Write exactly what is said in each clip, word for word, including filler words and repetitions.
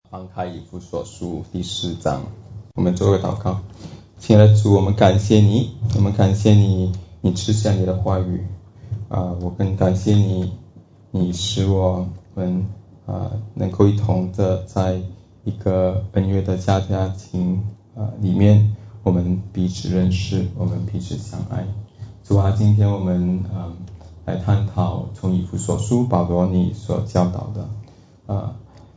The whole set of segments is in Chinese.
翻开以弗所书第四章，我们做个祷告。亲爱的主，我们感谢你，我们感谢你，你赐下你的话语啊、呃，我更感谢你，你使我们啊、呃、能够一同的在一个恩约的家家庭啊、呃、里面，我们彼此认识，我们彼此相爱。主啊，今天我们啊、呃、来探讨从以弗所书保罗你所教导的啊。呃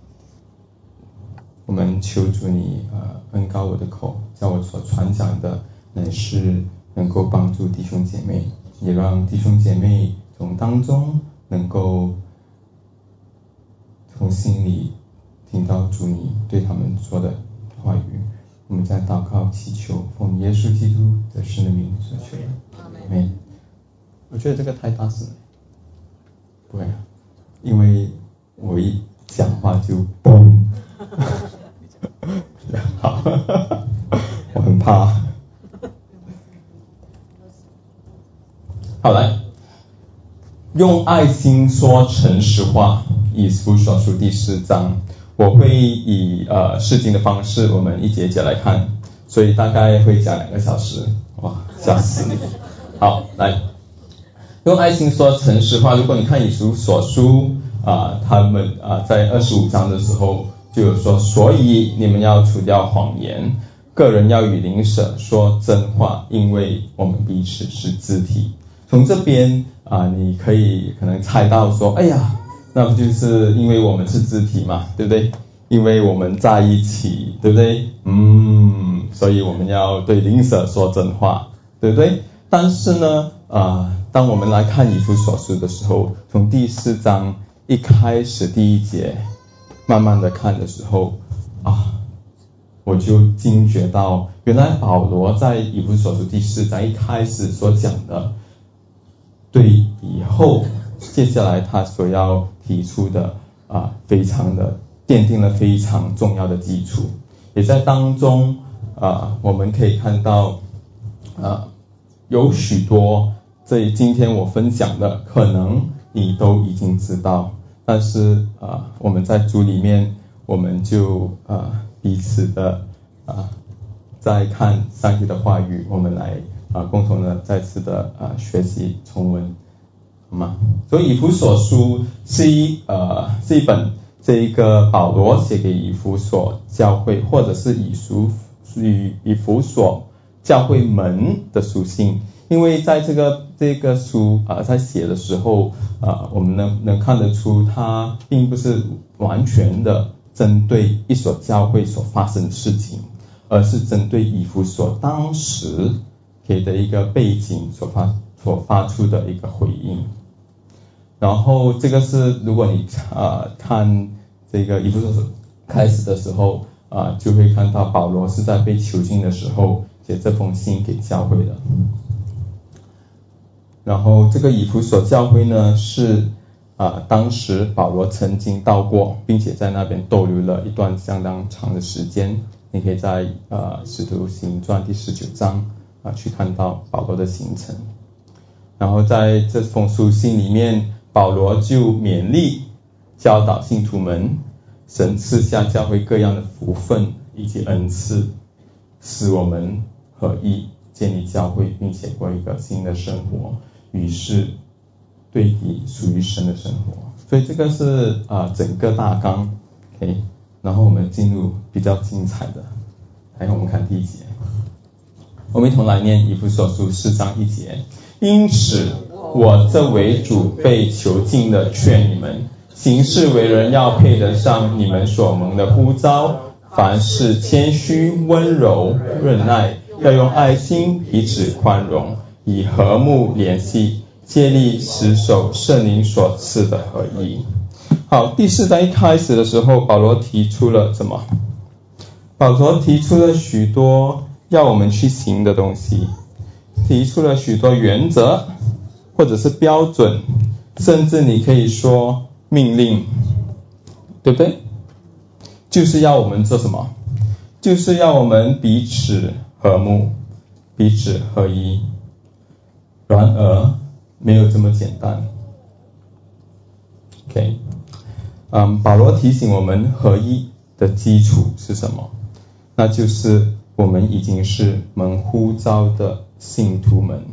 我们求主你呃恩膏我的口，叫我所传讲的乃是能够帮助弟兄姐妹，也让弟兄姐妹从当中能够从心里听到主你对他们说的话语。我们在祷告祈求，奉耶稣基督的圣名所求。阿们。我觉得这个太大声了，不会啊，因为我一讲话就嘣。好，我很怕。好，来，用爱心说诚实话，以弗所书第四章，我会以呃释经的方式，我们一节一节来看，所以大概会讲两个小时，哇，吓死你！好，来，用爱心说诚实话。如果你看以弗所书啊、呃，他们啊、呃、在二十五章的时候。就有说，所以你们要除掉谎言，个人要与邻舍说真话，因为我们彼此是肢体。从这边啊、呃，你可以可能猜到说，哎呀，那不就是因为我们是肢体嘛，对不对？因为我们在一起，对不对？嗯，所以我们要对邻舍说真话，对不对？但是呢，啊、呃，当我们来看以弗所书的时候，从第四章一开始第一节。慢慢的看的时候啊，我就惊觉到，原来保罗在以弗所书第四章一开始所讲的，对以后接下来他所要提出的啊，非常的奠定了非常重要的基础，也在当中啊，我们可以看到啊，有许多这今天我分享的，可能你都已经知道。但是啊、呃，我们在主里面，我们就啊、呃、彼此的啊、呃、在看上帝的话语，我们来啊、呃、共同的再次的啊、呃、学习重温，好吗？所以以弗所书是一呃是一本这一个保罗写给以弗所教会，或者是以书与以弗所教会门的书信。因为在这个这个书啊、呃，在写的时候啊、呃，我们能能看得出，它并不是完全的针对一所教会所发生的事情，而是针对以弗所当时给的一个背景所发所发出的一个回应。然后这个是如果你啊、呃、看这个以弗所开始的时候啊、呃，就会看到保罗是在被囚禁的时候写这封信给教会的。然后这个以弗所教会呢是啊、呃、当时保罗曾经到过，并且在那边逗留了一段相当长的时间。你可以在呃使徒行传第十九章啊、呃、去看到保罗的行程。然后在这封书信里面，保罗就勉励教导信徒们，神赐下教会各样的福分以及恩赐，使我们合一建立教会，并且过一个新的生活。于是对比属于神的生活，所以这个是啊、呃、整个大纲 ，OK， 然后我们进入比较精彩的，来我们看第一节，我们一同来念以弗所书四章一节。因此我这为主被囚禁的劝你们，行事为人要配得上你们所蒙的呼召，凡事谦虚温柔忍耐，要用爱心彼此宽容，以和睦联系，借力持守圣灵所赐的合一。好，第四章一开始的时候，保罗提出了什么？保罗提出了许多要我们去行的东西，提出了许多原则或者是标准，甚至你可以说命令，对不对？就是要我们做什么？就是要我们彼此和睦，彼此合一。然而没有这么简单。OK， 嗯，保罗提醒我们合一的基础是什么？那就是我们已经是蒙呼召的信徒们，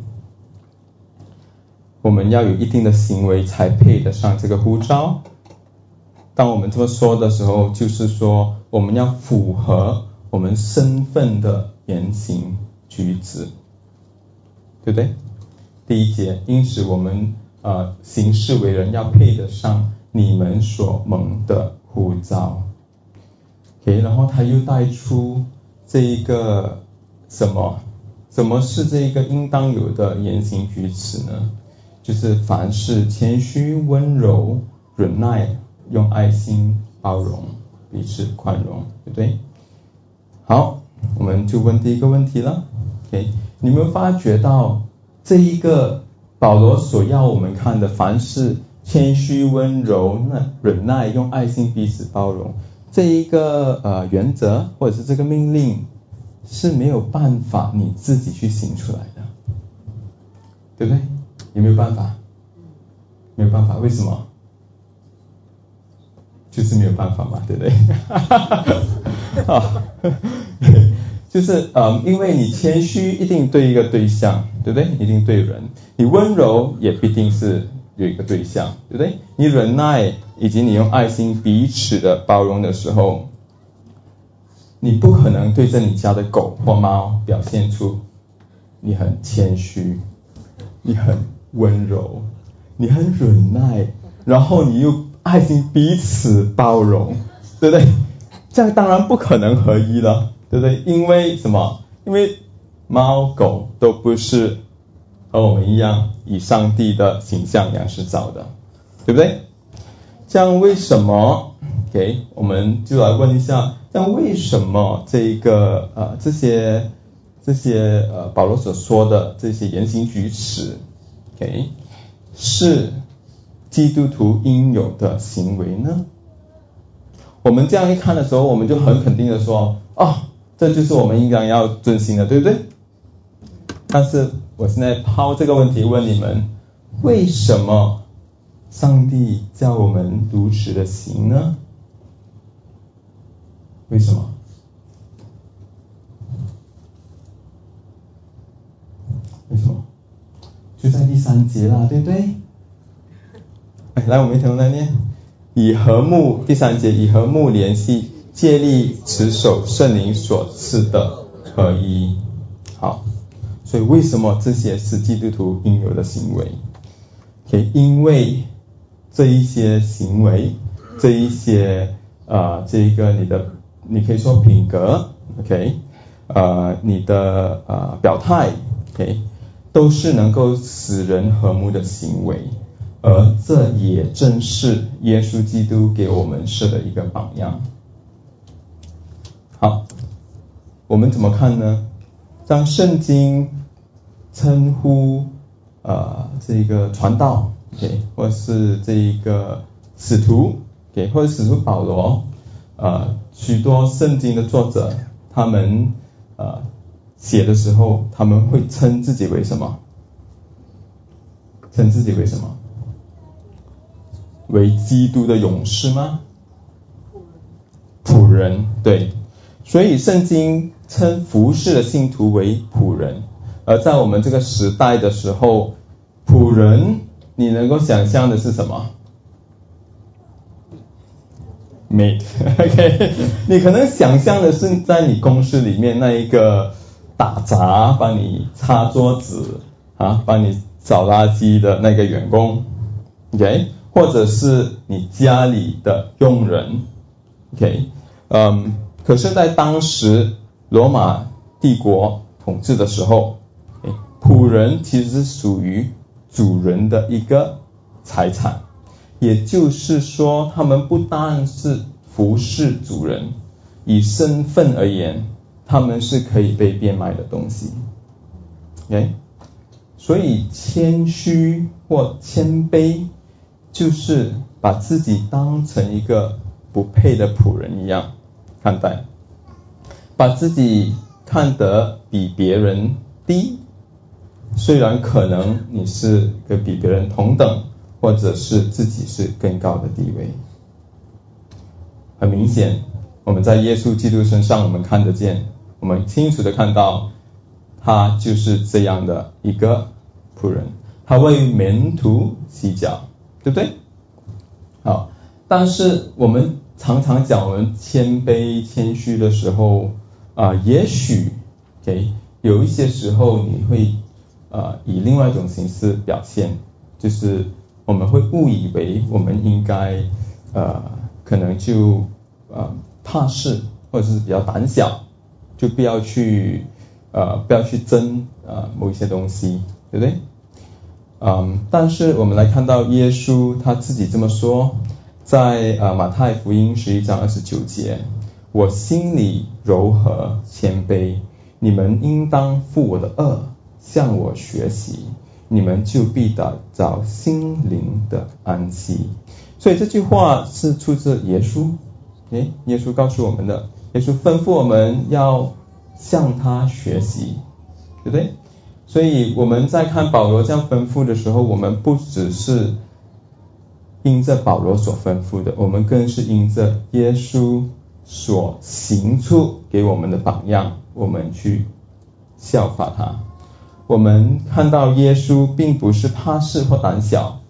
我们要有一定的行为才配得上这个呼召。当我们这么说的时候，就是说我们要符合我们身份的言行举止，对不对？第一节，因此我们呃行事为人要配得上你们所蒙的呼召。OK， 然后他又带出这一个什么？什么是这一个应当有的言行举止呢？就是凡事谦虚、温柔、忍耐，用爱心包容，彼此宽容，对不对？好，我们就问第一个问题了。OK， 你们发觉到这一个保罗所要我们看的，凡事谦虚、温柔、忍耐，用爱心彼此包容，这一个呃原则或者是这个命令是没有办法你自己去行出来的，对不对？有没有办法？没有办法，为什么？就是没有办法嘛，对不对？好，就是呃，因为你谦虚一定对一个对象，对不对？一定对人。你温柔也必定是有一个对象，对不对？你忍耐以及你用爱心彼此的包容的时候，你不可能对着你家的狗或猫表现出你很谦虚，你很温柔，你很忍耐，然后你又爱心彼此包容，对不对？这样当然不可能合一了，对不对？因为什么？因为猫狗都不是和我们一样以上帝的形象样式造的，对不对？这样为什么 OK 我们就来问一下，这样为什么这个呃这些这些呃保罗所说的这些言行举止 OK 是基督徒应有的行为呢？我们这样一看的时候，我们就很肯定的说，哦，这就是我们应该要遵行的，对不对？但是我现在抛这个问题问你们，为什么上帝叫我们如此的行呢？为什么？为什么？就在第三节啦，对不对？来，我们一同来念，以和睦，第三节，以和睦联系，借力持守圣灵所赐的合一。好，所以为什么这些是基督徒应有的行为？ OK， 因为这一些行为，这一些呃，这一个你的，你可以说品格 ，OK， 呃，你的呃表态 ，OK， 都是能够使人和睦的行为。而这也正是耶稣基督给我们设的一个榜样。好，我们怎么看呢？当圣经称呼呃这个传道 ，OK， 或是这一个使徒 ，OK， 或者使徒保罗，呃，许多圣经的作者，他们呃写的时候，他们会称自己为什么？称自己为什么？为基督的勇士吗？仆人，对。所以圣经称服侍的信徒为仆人。而在我们这个时代的时候，仆人你能够想象的是什么？ Mate OK， 你可能想象的是在你公司里面那一个打杂帮你擦桌子啊，帮你扫垃圾的那个员工 OK，或者是你家里的佣人 ，OK， 嗯，可是在当时罗马帝国统治的时候，仆人其实是属于主人的一个财产，也就是说他们不但是服侍主人，以身份而言，他们是可以被变卖的东西 ，OK， 所以谦虚或谦卑就是把自己当成一个不配的仆人一样看待，把自己看得比别人低，虽然可能你是跟比别人同等，或者是自己是更高的地位。很明显， 我们在耶稣基督身上我们看得见，我们清楚的看到他就是这样的一个仆人，他为门徒洗脚，对不对？好，但是我们常常讲我们谦卑谦虚的时候啊、呃，也许 OK 有一些时候你会呃以另外一种形式表现，就是我们会误以为我们应该呃可能就呃怕事或者是比较胆小，就不要去呃不要去争呃某一些东西，对不对？嗯，但是我们来看到耶稣他自己这么说，在呃马太福音十一章二十九节，我心里柔和谦卑，你们应当负我的恶，向我学习，你们就必得着心灵的安息。所以这句话是出自耶稣，诶，耶稣告诉我们的，耶稣吩咐我们要向他学习，对不对？所以我们在看保罗这样吩咐的时候，我们不只是因着保罗所吩咐的，我们更是因着耶稣所行出给我们的榜样，我们去效法他。我们看到耶稣并不是怕事或胆小，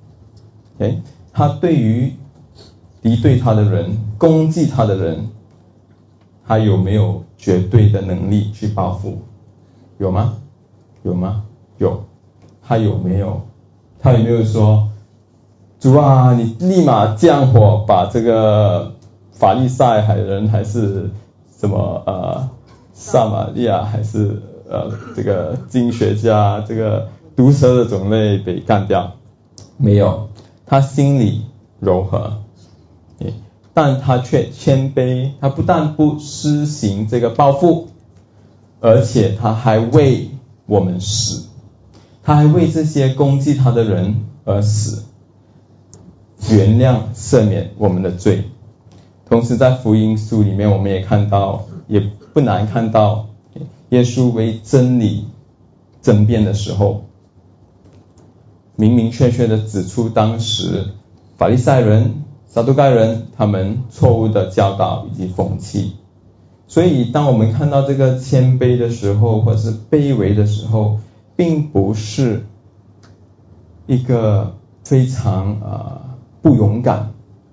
okay? 他对于敌对他的人，攻击他的人，他有没有绝对的能力去报复？有吗？有吗？有。他有没有？他有没有说，主啊，你立马降火，把这个法利赛海人还是什么呃撒玛利亚还是呃这个经学家这个毒蛇的种类被干掉？没有，他心里柔和，但他却谦卑，他不但不施行这个报复，而且他还为我们死，他还为这些攻击他的人而死，原谅赦免我们的罪。同时在福音书里面我们也看到，也不难看到耶稣为真理争辩的时候，明明确确的指出当时法利赛人撒都该人他们错误的教导以及风气。所以当我们看到这个谦卑的时候，或者是卑微的时候，并不是一个非常呃不勇敢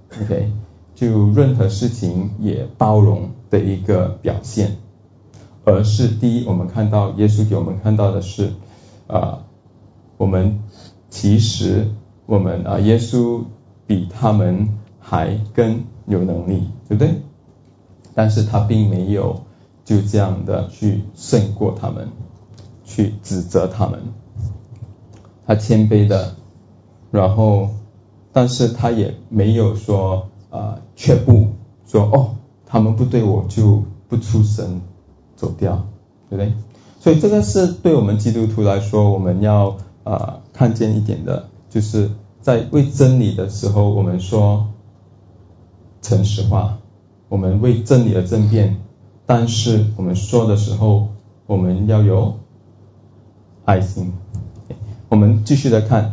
OK 就任何事情也包容的一个表现，而是第一，我们看到耶稣给我们看到的是呃我们其实我们啊、呃、耶稣比他们还更有能力，对不对？但是他并没有就这样的去胜过他们，去指责他们，他谦卑的，然后但是他也没有说呃却步，说哦他们不对我就不出声走掉，对不对？所以这个是对我们基督徒来说我们要呃看见一点的，就是在为真理的时候我们说诚实话，我们为真理而争辩，但是我们说的时候我们要有爱心。我们继续的看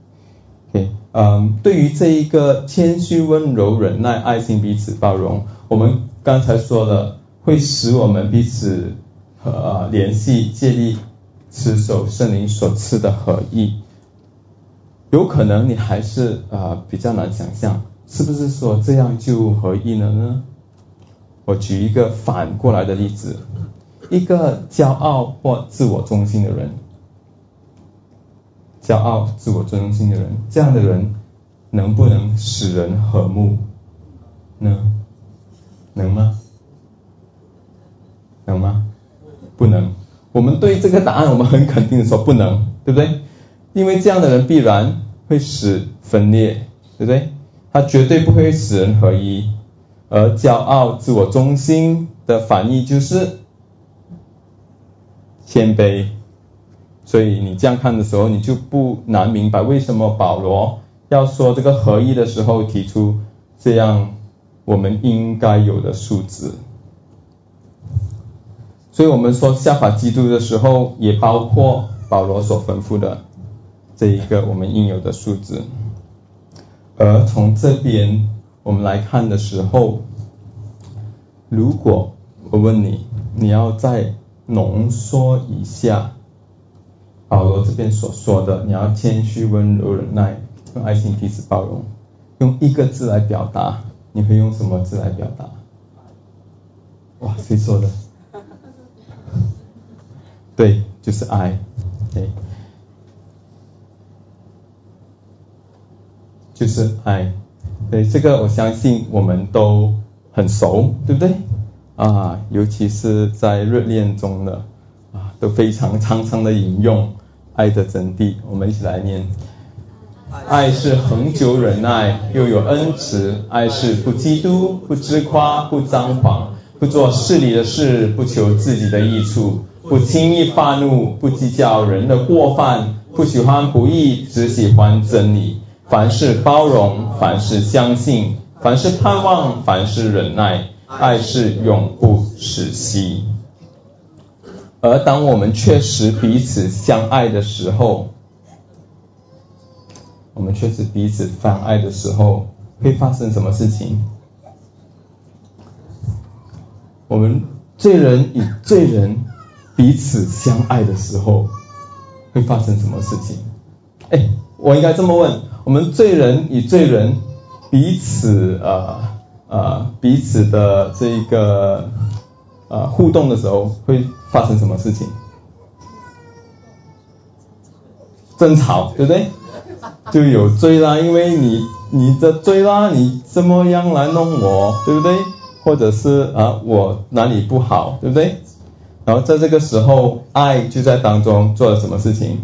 OK， 嗯，对于这一个谦虚温柔忍耐爱心彼此包容，我们刚才说了会使我们彼此和、呃、联系建立持守圣灵所赐的合一。有可能你还是呃比较难想象，是不是说这样就合一了呢？我举一个反过来的例子，一个骄傲或自我中心的人，骄傲自我中心的人，这样的人能不能使人和睦呢？能吗？能吗？不能。我们对这个答案我们很肯定的说不能，对不对？因为这样的人必然会使分裂，对不对？他绝对不会使人合一。而骄傲自我中心的反义就是谦卑。所以你这样看的时候，你就不难明白为什么保罗要说这个合一的时候提出这样我们应该有的素质。所以我们说效法基督的时候，也包括保罗所吩咐的这一个我们应有的素质。而从这边我们来看的时候， 如果我问你，你要再浓缩一下保罗这边所说的，你要谦虚、温柔、忍耐，用爱心彼此包容，用一个字来表达，你会用什么字来表达？哇，谁说的？对，就是爱。对，就是爱。对，这个我相信我们都很熟，对不对？啊，尤其是在热恋中的啊，都非常常常的引用爱的真谛。我们一起来念：爱是恒久忍耐，又有恩慈；爱是不嫉妒，不自夸，不张狂，不做势利的事，不求自己的益处，不轻易发怒，不计较人的过犯，不喜欢不义，只喜欢真理。凡事包容，凡事相信，凡事盼望，凡事忍耐。爱是永不止息。而当我们确实彼此相爱的时候，我们确实彼此相爱的时候，会发生什么事情？我们罪人与罪人彼此相爱的时候，会发生什么事情？哎，我应该这么问：我们罪人与罪人彼此呃呃彼此的这个呃互动的时候，会发生什么事情？争吵，对不对？就有罪啦，因为你你的罪啦，你这么样来弄我，对不对？或者是啊我哪里不好，对不对？然后在这个时候，爱就在当中做了什么事情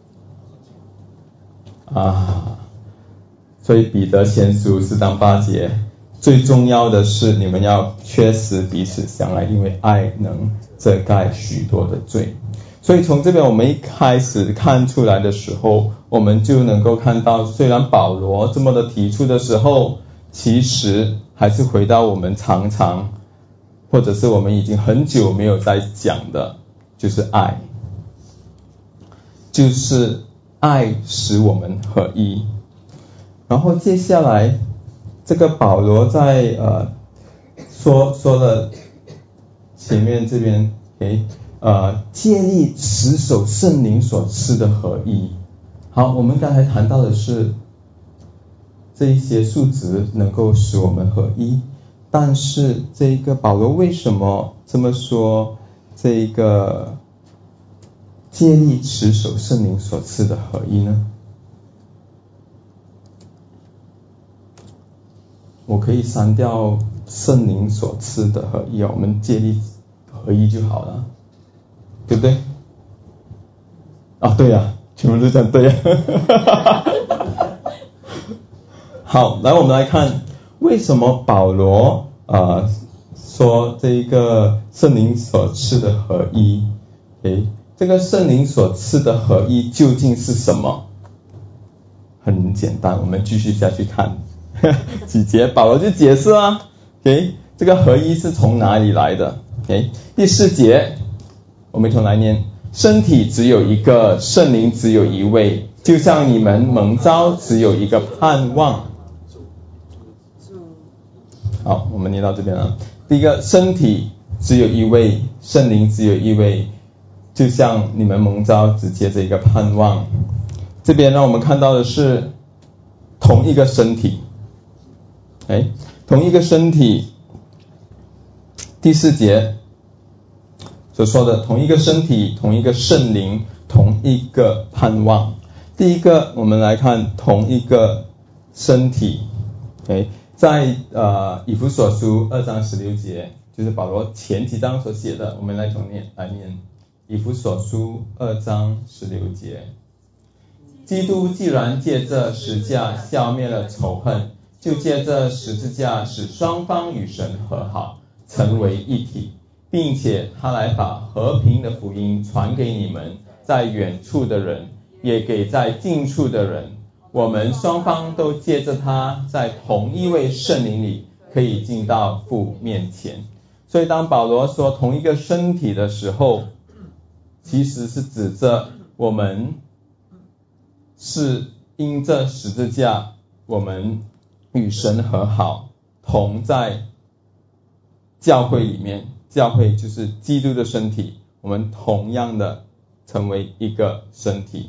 啊？所以彼得前书四章八节，最重要的是你们要确实彼此相爱，因为爱能遮盖许多的罪。所以从这边我们一开始看出来的时候，我们就能够看到，虽然保罗这么的提出的时候，其实还是回到我们常常或者是我们已经很久没有在讲的，就是爱，就是爱使我们合一。然后接下来这个保罗在呃说说了前面这边诶呃借力持守圣灵所赐的合一。好，我们刚才谈到的是这一些数值能够使我们合一，但是这个保罗为什么这么说？这个借力持守圣灵所赐的合一呢？我可以删掉圣灵所赐的合一，我们借力合一就好了，对不对？啊，对呀，全部都讲对呀。好，来我们来看为什么保罗呃说这个圣灵所赐的合一。诶，这个圣灵所赐的合一究竟是什么？很简单，我们继续下去看几节，保罗就解释啊。OK， 这个合一是从哪里来的？ OK， 第四节我们一同来念：身体只有一个，圣灵只有一位，就像你们蒙召只有一个盼望。好，我们念到这边了。第一个，身体只有一位，圣灵只有一位，就像你们蒙召只接着一个盼望。这边让我们看到的是同一个身体，哎，同一个身体。第四节所说的同一个身体，同一个圣灵，同一个盼望。第一个，我们来看同一个身体。哎，在呃以弗所书二章十六节，就是保罗前几章所写的，我们来重念来念。以弗所书二章十六节，基督既然借着十字架消灭了仇恨，就借着十字架使双方与神和好，成为一体，并且他来把和平的福音传给你们在远处的人，也给在近处的人。我们双方都借着他在同一位圣灵里可以进到父面前。所以当保罗说同一个身体的时候，其实是指着我们是因着十字架，我们与神和好，同在教会里面，教会就是基督的身体，我们同样的成为一个身体。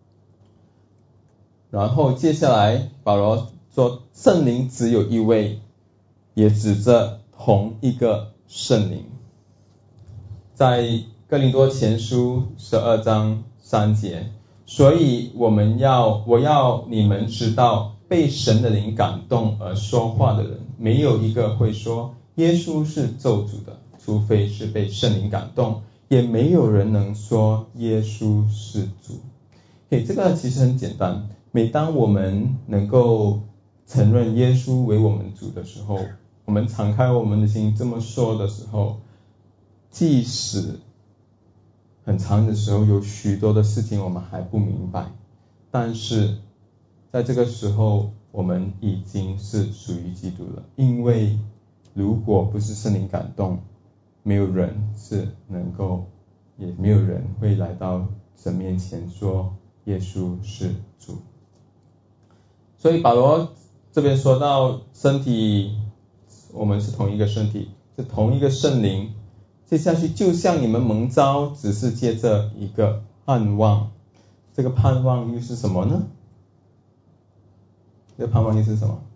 然后接下来保罗说圣灵只有一位，也指着同一个圣灵。在哥林多前书十二章三节，所以我们要我要你们知道，被神的灵感动而说话的人，没有一个会说耶稣是咒诅的，除非是被圣灵感动，也没有人能说耶稣是主。嘿，这个其实很简单，每当我们能够承认耶稣为我们主的时候，我们敞开我们的心这么说的时候，即使很长的时候有许多的事情我们还不明白，但是在这个时候我们已经是属于基督了。因为如果不是圣灵感动，没有人是能够，也没有人会来到神面前说耶稣是主。所以保罗这边说到身体，我们是同一个身体，是同一个圣灵。接下去就像你们蒙召，只是借着一个盼望。这个盼望又是什么呢？这个盼望又是什么？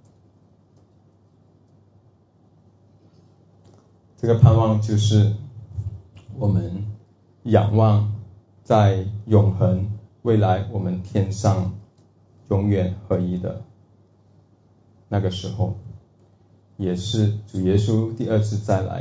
这个盼望就是我们仰望在永恒未来我们天上永远合一的那个时候，也是主耶稣第二次再来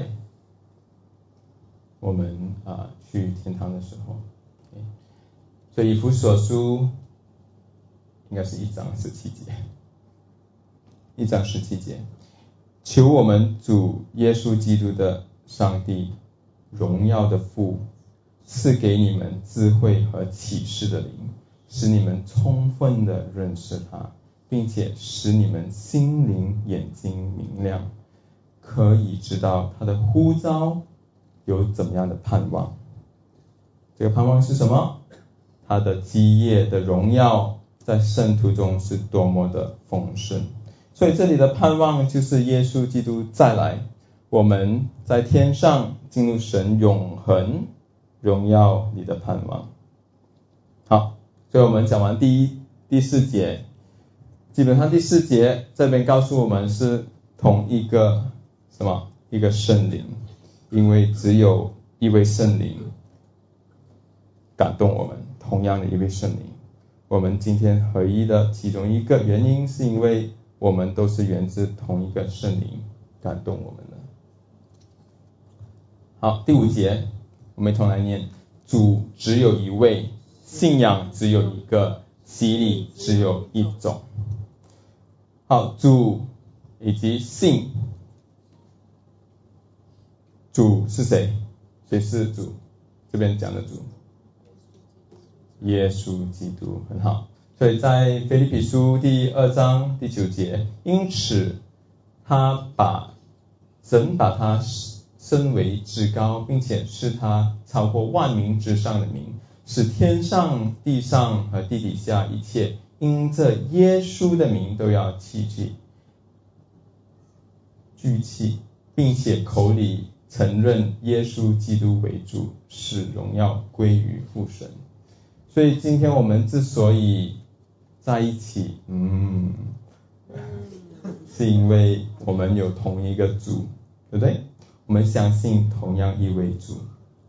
我们啊、呃、去天堂的时候。所以以弗所书应该是一章十七节，一章十七节，求我们主耶稣基督的上帝，荣耀的父，赐给你们智慧和启示的灵，使你们充分的认识他，并且使你们心灵眼睛明亮，可以知道他的呼召有怎么样的盼望。这个盼望是什么？他的基业的荣耀在圣徒中是多么的丰盛。所以这里的盼望就是耶稣基督再来，我们在天上进入神永恒荣耀里的盼望。好，所以我们讲完第一第四节，基本上第四节这边告诉我们是同一个什么？一个圣灵，因为只有一位圣灵感动我们，同样的一位圣灵。我们今天合一的其中一个原因是因为我们都是源自同一个圣灵感动我们的。好，第五节我们一同来念，主只有一位，信仰只有一个，洗礼只有一种。好，主以及信，主是谁？谁是主？这边讲的主耶稣基督。很好，所以在腓立比书第二章第九节，因此他把神把他升为至高，并且是他超过万民之上的名，使天上地上和地底下一切因这耶稣的名都要弃惧惧气，并且口里承认耶稣基督为主，使荣耀归于父神。所以今天我们之所以在一起，嗯，是因为我们有同一个主，对不对？我们相信同样一位主，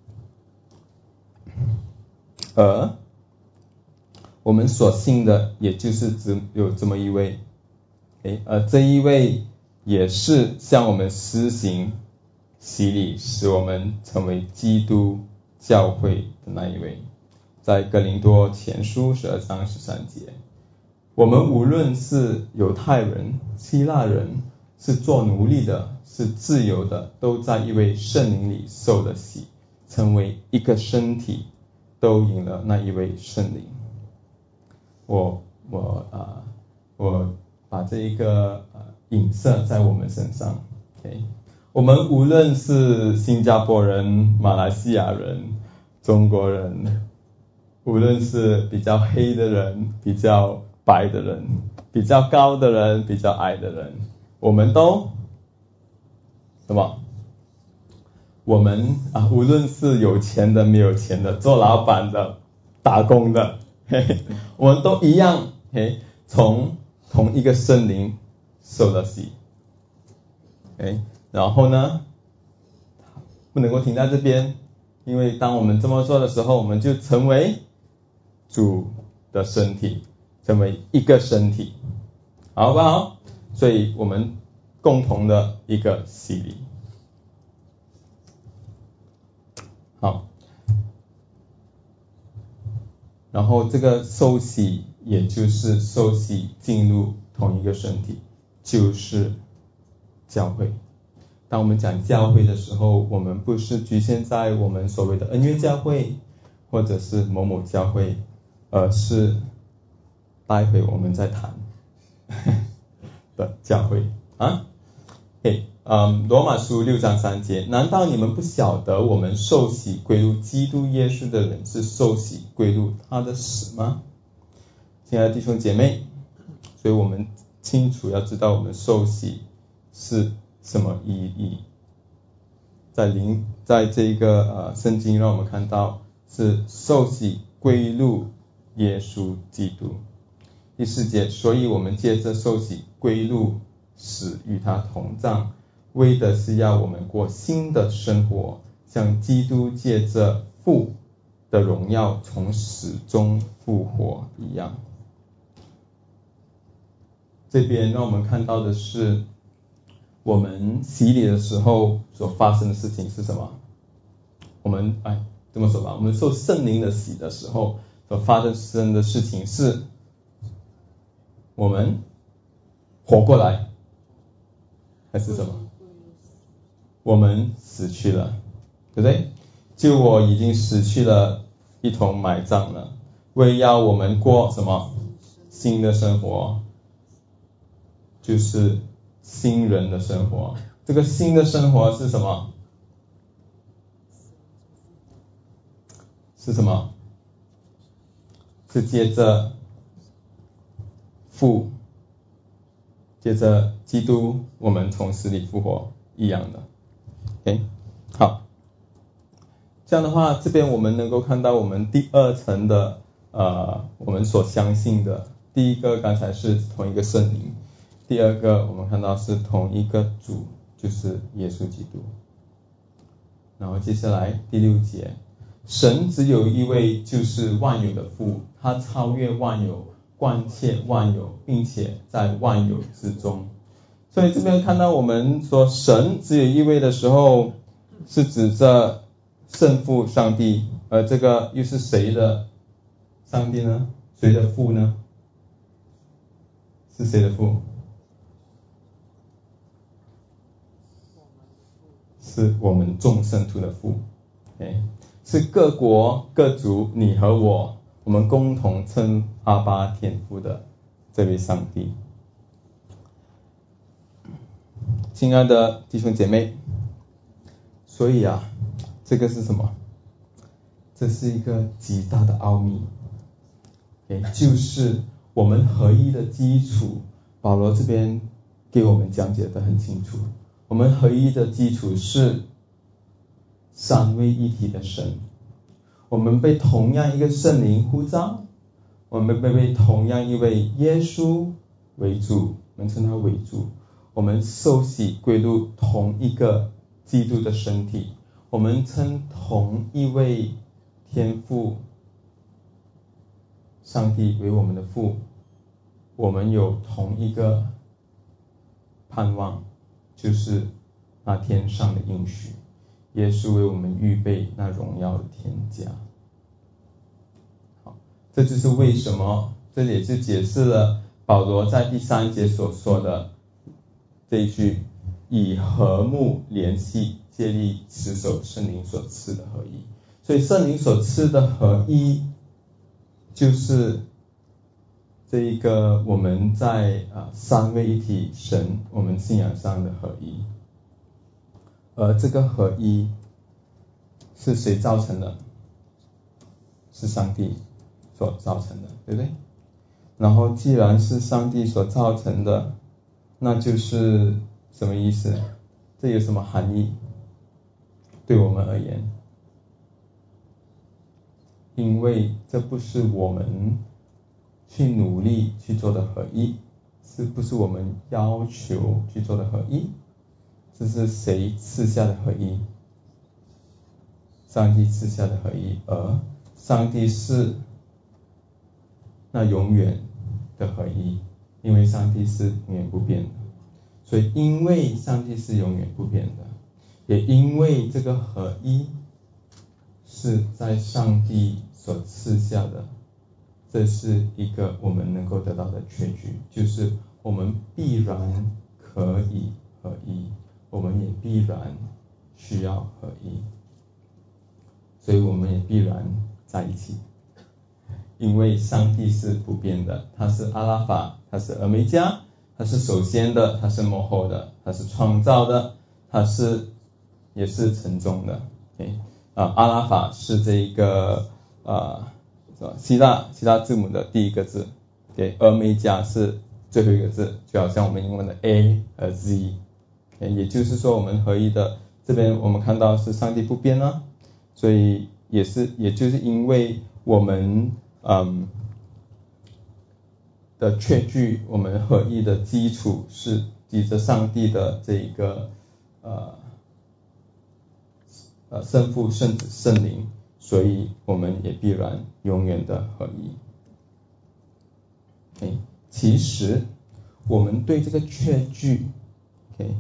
而我们所信的也就是只有这么一位，而这一位也是向我们施行洗礼，使我们成为基督教会的那一位。在哥林多前书十二章十三节，我们无论是犹太人、希腊人，是做奴隶的，是自由的，都在一位圣灵里受了洗，成为一个身体，都赢了那一位圣灵。我我啊、呃，我把这一个呃影射在我们身上。OK， 我们无论是新加坡人、马来西亚人、中国人，无论是比较黑的人、比较白的人、比较高的人、比较矮的人，我们都什么？ 我们啊，无论是有钱的、没有钱的，做老板的、打工的，嘿嘿，我们都一样，嘿，从同一个圣灵受了洗。哎，然后呢，不能够停在这边，因为当我们这么做的时候，我们就成为主的身体，成为一个身体，好不好？所以我们共同的一个洗礼。好，然后这个受洗也就是受洗进入同一个身体，就是教会。当我们讲教会的时候，我们不是局限在我们所谓的恩约教会或者是某某教会，而是待会我们再谈的教会啊。嘿，嗯，罗马书六章三节，难道你们不晓得我们受洗归入基督耶稣的人是受洗归入他的死吗？亲爱的弟兄姐妹，所以我们清楚要知道我们受洗是什么意义。在灵在这个呃圣经让我们看到是受洗归入耶稣基督。第四节，所以我们借着受洗归入死与他同葬，为的是要我们过新的生活，像基督借着父的荣耀从死中复活一样。这边让我们看到的是我们洗礼的时候所发生的事情是什么？我们哎这么说吧，我们受圣灵的洗的时候所发生的事情是我们活过来，还是什么？我们死去了，对不对？就我已经死去了，一同埋葬了，为要我们过什么新的生活，就是新人的生活。这个新的生活是什么？是什么？是借着父，借着基督，我们从死里复活一样的。OK， 好，这样的话，这边我们能够看到我们第二层的呃，我们所相信的，第一个刚才是同一个圣灵，第二个我们看到是同一个主，就是耶稣基督。然后接下来第六节，神只有一位，就是万有的父，他超越万有，贯彻万有，并且在万有之中。所以这边看到我们说神只有一位的时候，是指着圣父上帝，而这个又是谁的上帝呢？谁的父呢？是谁的父？是我们众圣徒的父， okay， 是各国各族你和我，我们共同称阿爸天父的这位上帝。亲爱的弟兄姐妹，所以啊，这个是什么？这是一个极大的奥秘，也就是我们合一的基础。保罗这边给我们讲解得很清楚，我们合一的基础是三位一体的神，我们被同样一个圣灵呼召，我们被被同样一位耶稣为主，我们称他为主，我们受洗归入同一个基督的身体，我们称同一位天父上帝为我们的父，我们有同一个盼望，就是那天上的应许，耶稣为我们预备那荣耀的天家。好，这就是为什么，这也是解释了保罗在第三节所说的这一句，以和睦联系建立持守圣灵所赐的合一。所以圣灵所赐的合一，就是这一个我们在啊三位一体神我们信仰上的合一。而这个合一是谁造成的？是上帝所造成的，对不对？然后既然是上帝所造成的，那就是什么意思？这有什么含义？ 对我们而言，因为这不是我们去努力去做的合一，是不是我们要求去做的合一？这是谁赐下的合一？上帝赐下的合一，而上帝是那永远的合一，因为上帝是永远不变的。所以因为上帝是永远不变的，也因为这个合一是在上帝所赐下的，这是一个我们能够得到的确据，就是我们必然可以合一，我们也必然需要合一，所以我们也必然在一起。因为上帝是不变的，他是阿拉法，他是俄梅加，他是首先的，他是末后的，他是创造的，他是也是沉重的。Okay? 啊，阿拉法是这一个啊希腊希腊字母的第一个字，对，俄梅加是最后一个字，就好像我们英文的 A 和 Z， okay? 也就是说我们合一的这边我们看到是上帝不变啊，所以也是也就是因为我们嗯的确据，我们合一的基础是记着上帝的这一个呃呃圣父圣子圣灵，所以我们也必然永远的合一。Okay? 其实我们对这个确据 okay,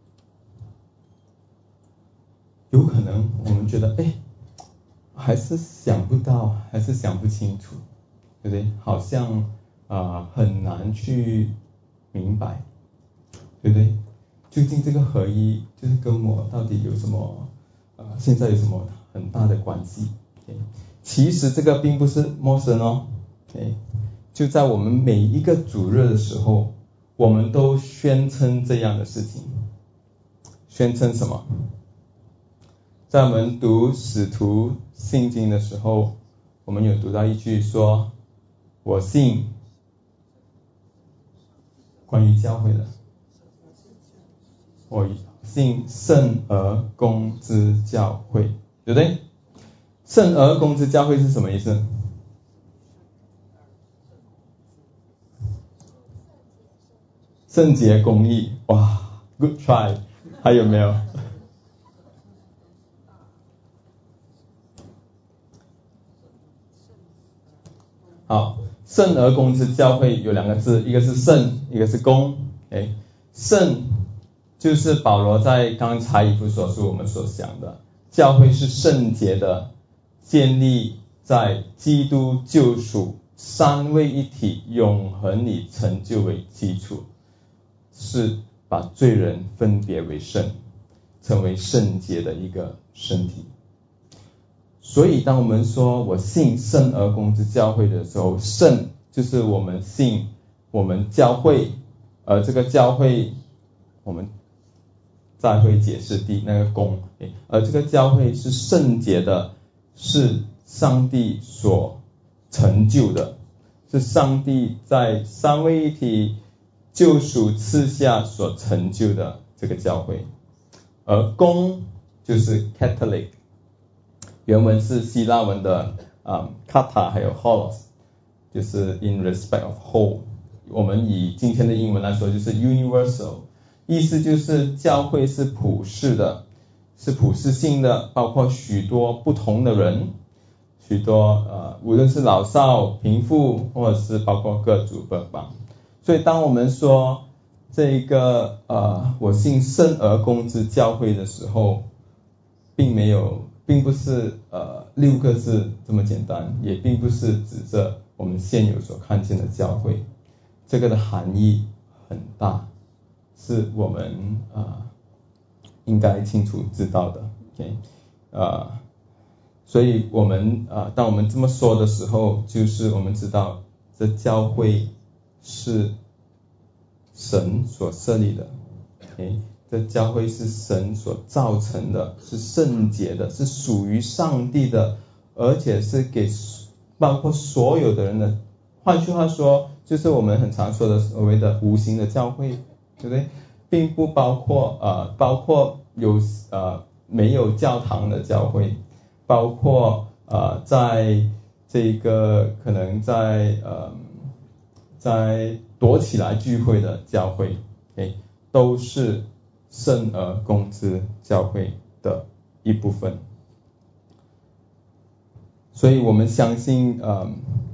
有可能我们觉得哎还是想不到，还是想不清楚，对不对？好像啊、呃、很难去明白，对不对？究竟这个合一就是跟我到底有什么呃现在有什么很大的关系？ okay? 其实这个并不是陌生哦， okay? 就在我们每一个主日的时候，我们都宣称这样的事情。宣称什么？在我们读使徒信经的时候，我们有读到一句说，我信关于教会的，我信圣而公之教会，对不对？圣而公之教会是什么意思？圣洁公义，哇 good try， 还有没有？好，圣而公之教会有两个字，一个是圣，一个是公。okay? 圣就是保罗在刚才以弗所书我们所讲的，教会是圣洁的，建立在基督救赎三位一体永恒里成就为基础，是把罪人分别为圣，成为圣洁的一个身体。所以当我们说我信圣而公之教会的时候，圣就是我们信我们教会，而这个教会我们再会解释第那个公，而这个教会是圣洁的，是上帝所成就的，是上帝在三位一体救赎赐下所成就的这个教会。而公就是 Catholic，原文是希腊文的啊、um, kata 还有 holos， 就是 in respect of whole， 我们以今天的英文来说就是 universal， 意思就是教会是普世的，是普世性的，包括许多不同的人，许多呃无论是老少贫富，或者是包括各族各邦。所以当我们说这一个呃我信圣而公之教会的时候，并没有并不是呃六个字这么简单，也并不是指着我们现有所看见的教会，这个的含义很大，是我们啊、呃、应该清楚知道的。 OK， 呃，所以我们啊、呃、当我们这么说的时候，就是我们知道这教会是神所设立的。 OK，这教会是神所造成的，是圣洁的，是属于上帝的，而且是给包括所有的人的。换句话说，就是我们很常说的所谓的无形的教会，对不对？并不包括呃包括有呃没有教堂的教会，包括呃在这个可能在呃在躲起来聚会的教会，诶，都是圣而公之教会的一部分。所以我们相信，呃，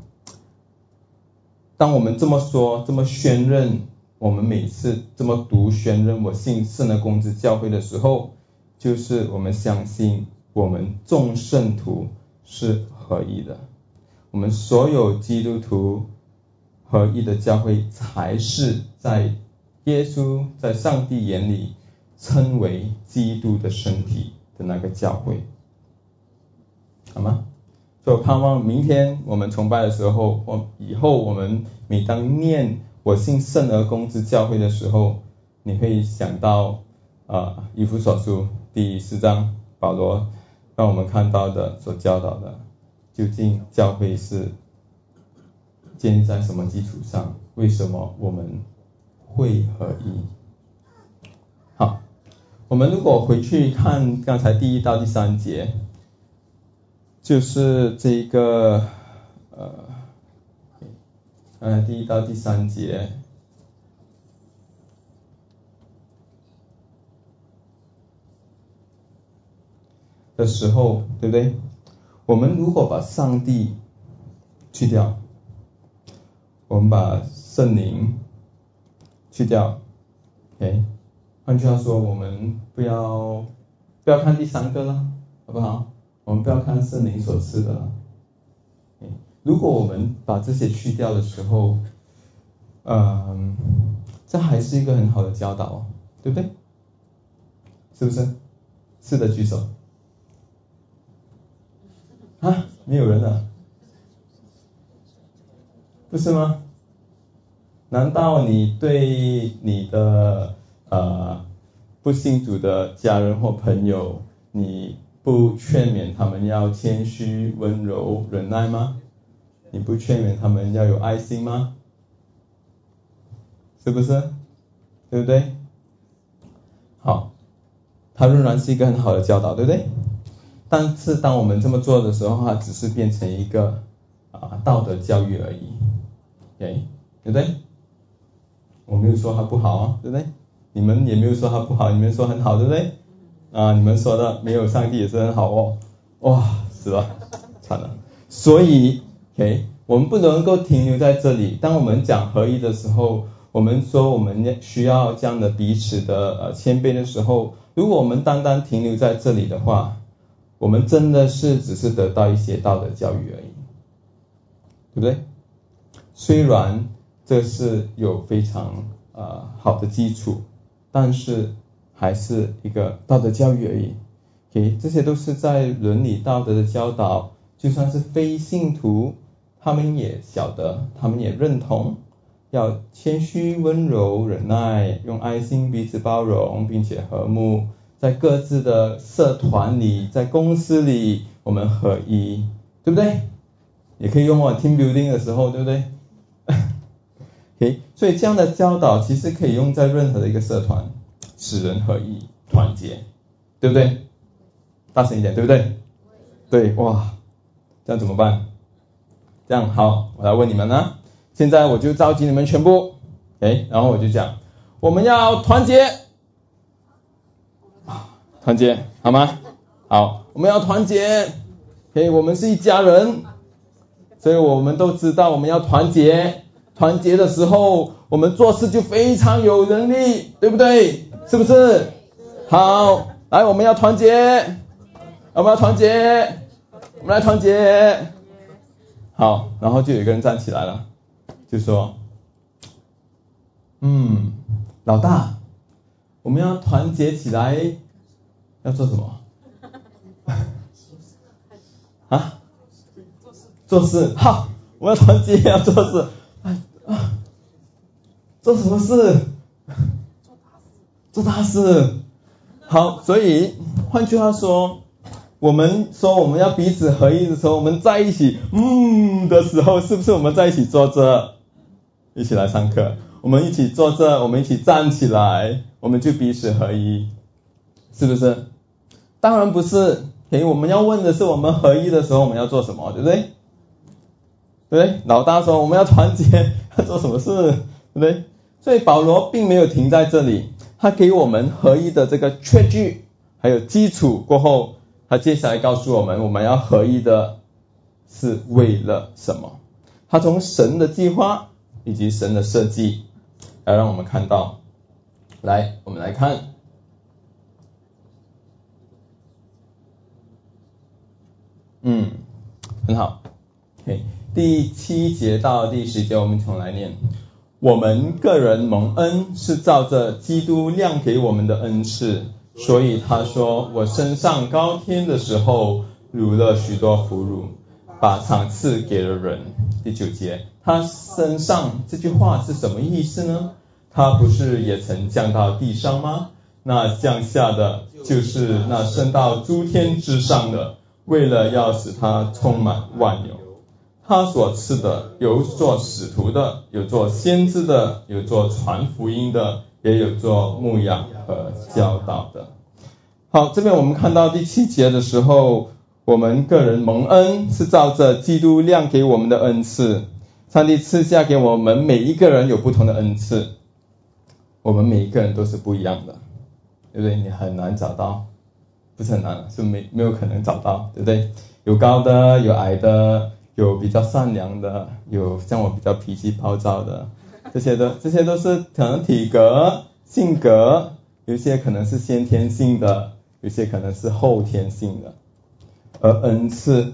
当我们这么说，这么宣认，我们每次这么读宣认我信圣而公之教会的时候，就是我们相信我们众圣徒是合一的，我们所有基督徒合一的教会才是在耶稣在上帝眼里称为基督的身体的那个教会，好吗？所以我盼望明天我们崇拜的时候，我以后我们每当念我信圣而公之教会的时候，你会想到呃以弗所书第四章保罗让我们看到的所教导的，究竟教会是建立在什么基础上？为什么我们会合一？好，我们如果回去看刚才第一到第三节，就是这个呃，呃第一到第三节的时候，对不对？我们如果把上帝去掉，我们把圣灵去掉 ，OK， 换句话说，我们不要不要看第三个了，好不好？我们不要看圣灵所赐的了。如果我们把这些去掉的时候，嗯，这还是一个很好的教导，对不对？是不是？是的，举手。啊，没有人了，不是吗？难道你对你的呃不信主的家人或朋友，你不劝勉他们要谦虚、温柔、忍耐吗？你不劝勉他们要有爱心吗？是不是？对不对？好，它仍然是一个很好的教导，对不对？但是当我们这么做的时候，它只是变成一个啊道德教育而已， okay， 对不对？我没有说它不好啊，对不对？你们也没有说它不好，你们说很好，对不对？啊，你们说的没有上帝也是很好哦，哇，是吧？惨了。所以 OK， 我们不能够停留在这里。当我们讲合一的时候，我们说我们需要这样的彼此的呃谦卑的时候，如果我们单单停留在这里的话，我们真的是只是得到一些道德教育而已，对不对？虽然这是有非常呃好的基础，但是还是一个道德教育而已。OK， 这些都是在伦理道德的教导，就算是非信徒，他们也晓得，他们也认同，要谦虚、温柔、忍耐，用爱心彼此包容，并且和睦，在各自的社团里，在公司里，我们合一，对不对？也可以用我 team building 的时候，对不对？OK， 所以这样的教导其实可以用在任何的一个社团，使人合一、团结，对不对？大声一点，对不对？对，哇，这样怎么办？这样好，我来问你们呢。现在我就召集你们全部，哎，然后我就讲，我们要团结，团结，好吗？好，我们要团结，哎，我们是一家人，所以我们都知道我们要团结，团结的时候，我们做事就非常有能力，对不对？是不是？好，来，我们要团结。我们要团结，我们来团结。好，然后就有一个人站起来了，就说，嗯，老大，我们要团结起来，要做什么？啊？做事。好，我们要团结，要做事。啊，做什么事？做大事。好，所以换句话说，我们说我们要彼此合一的时候，我们在一起嗯的时候，是不是我们在一起坐着一起来上课，我们一起坐着，我们一起站起来，我们就彼此合一，是不是？ 当然不是。诶，我们要问的是我们合一的时候我们要做什么，对不对？对不对？老大说我们要团结，要做什么事，对不对？所以保罗并没有停在这里，他给我们合一的这个确据还有基础过后，他接下来告诉我们我们要合一的是为了什么。他从神的计划以及神的设计来让我们看到。来，我们来看嗯，很好。Okay, 第七节到第十节我们重来念。我们个人蒙恩是照着基督量给我们的恩赐，所以他说我升上高天的时候掳了许多俘虏，把赏赐给了人。第九节，他升上这句话是什么意思呢？他不是也曾降到地上吗？那降下的就是那升到诸天之上的，为了要使他充满万有。他所赐的有做使徒的，有做先知的，有做传福音的，也有做牧养和教导的。好，这边我们看到第七节的时候，我们个人蒙恩是照着基督量给我们的恩赐。上帝赐下给我们每一个人有不同的恩赐，我们每一个人都是不一样的，对不对？你很难找到，不是很难，是没没有可能找到，对不对？有高的，有矮的，有比较善良的，有像我比较脾气暴躁的，这些都这些都是可能体格、性格，有些可能是先天性的，有些可能是后天性的。而恩赐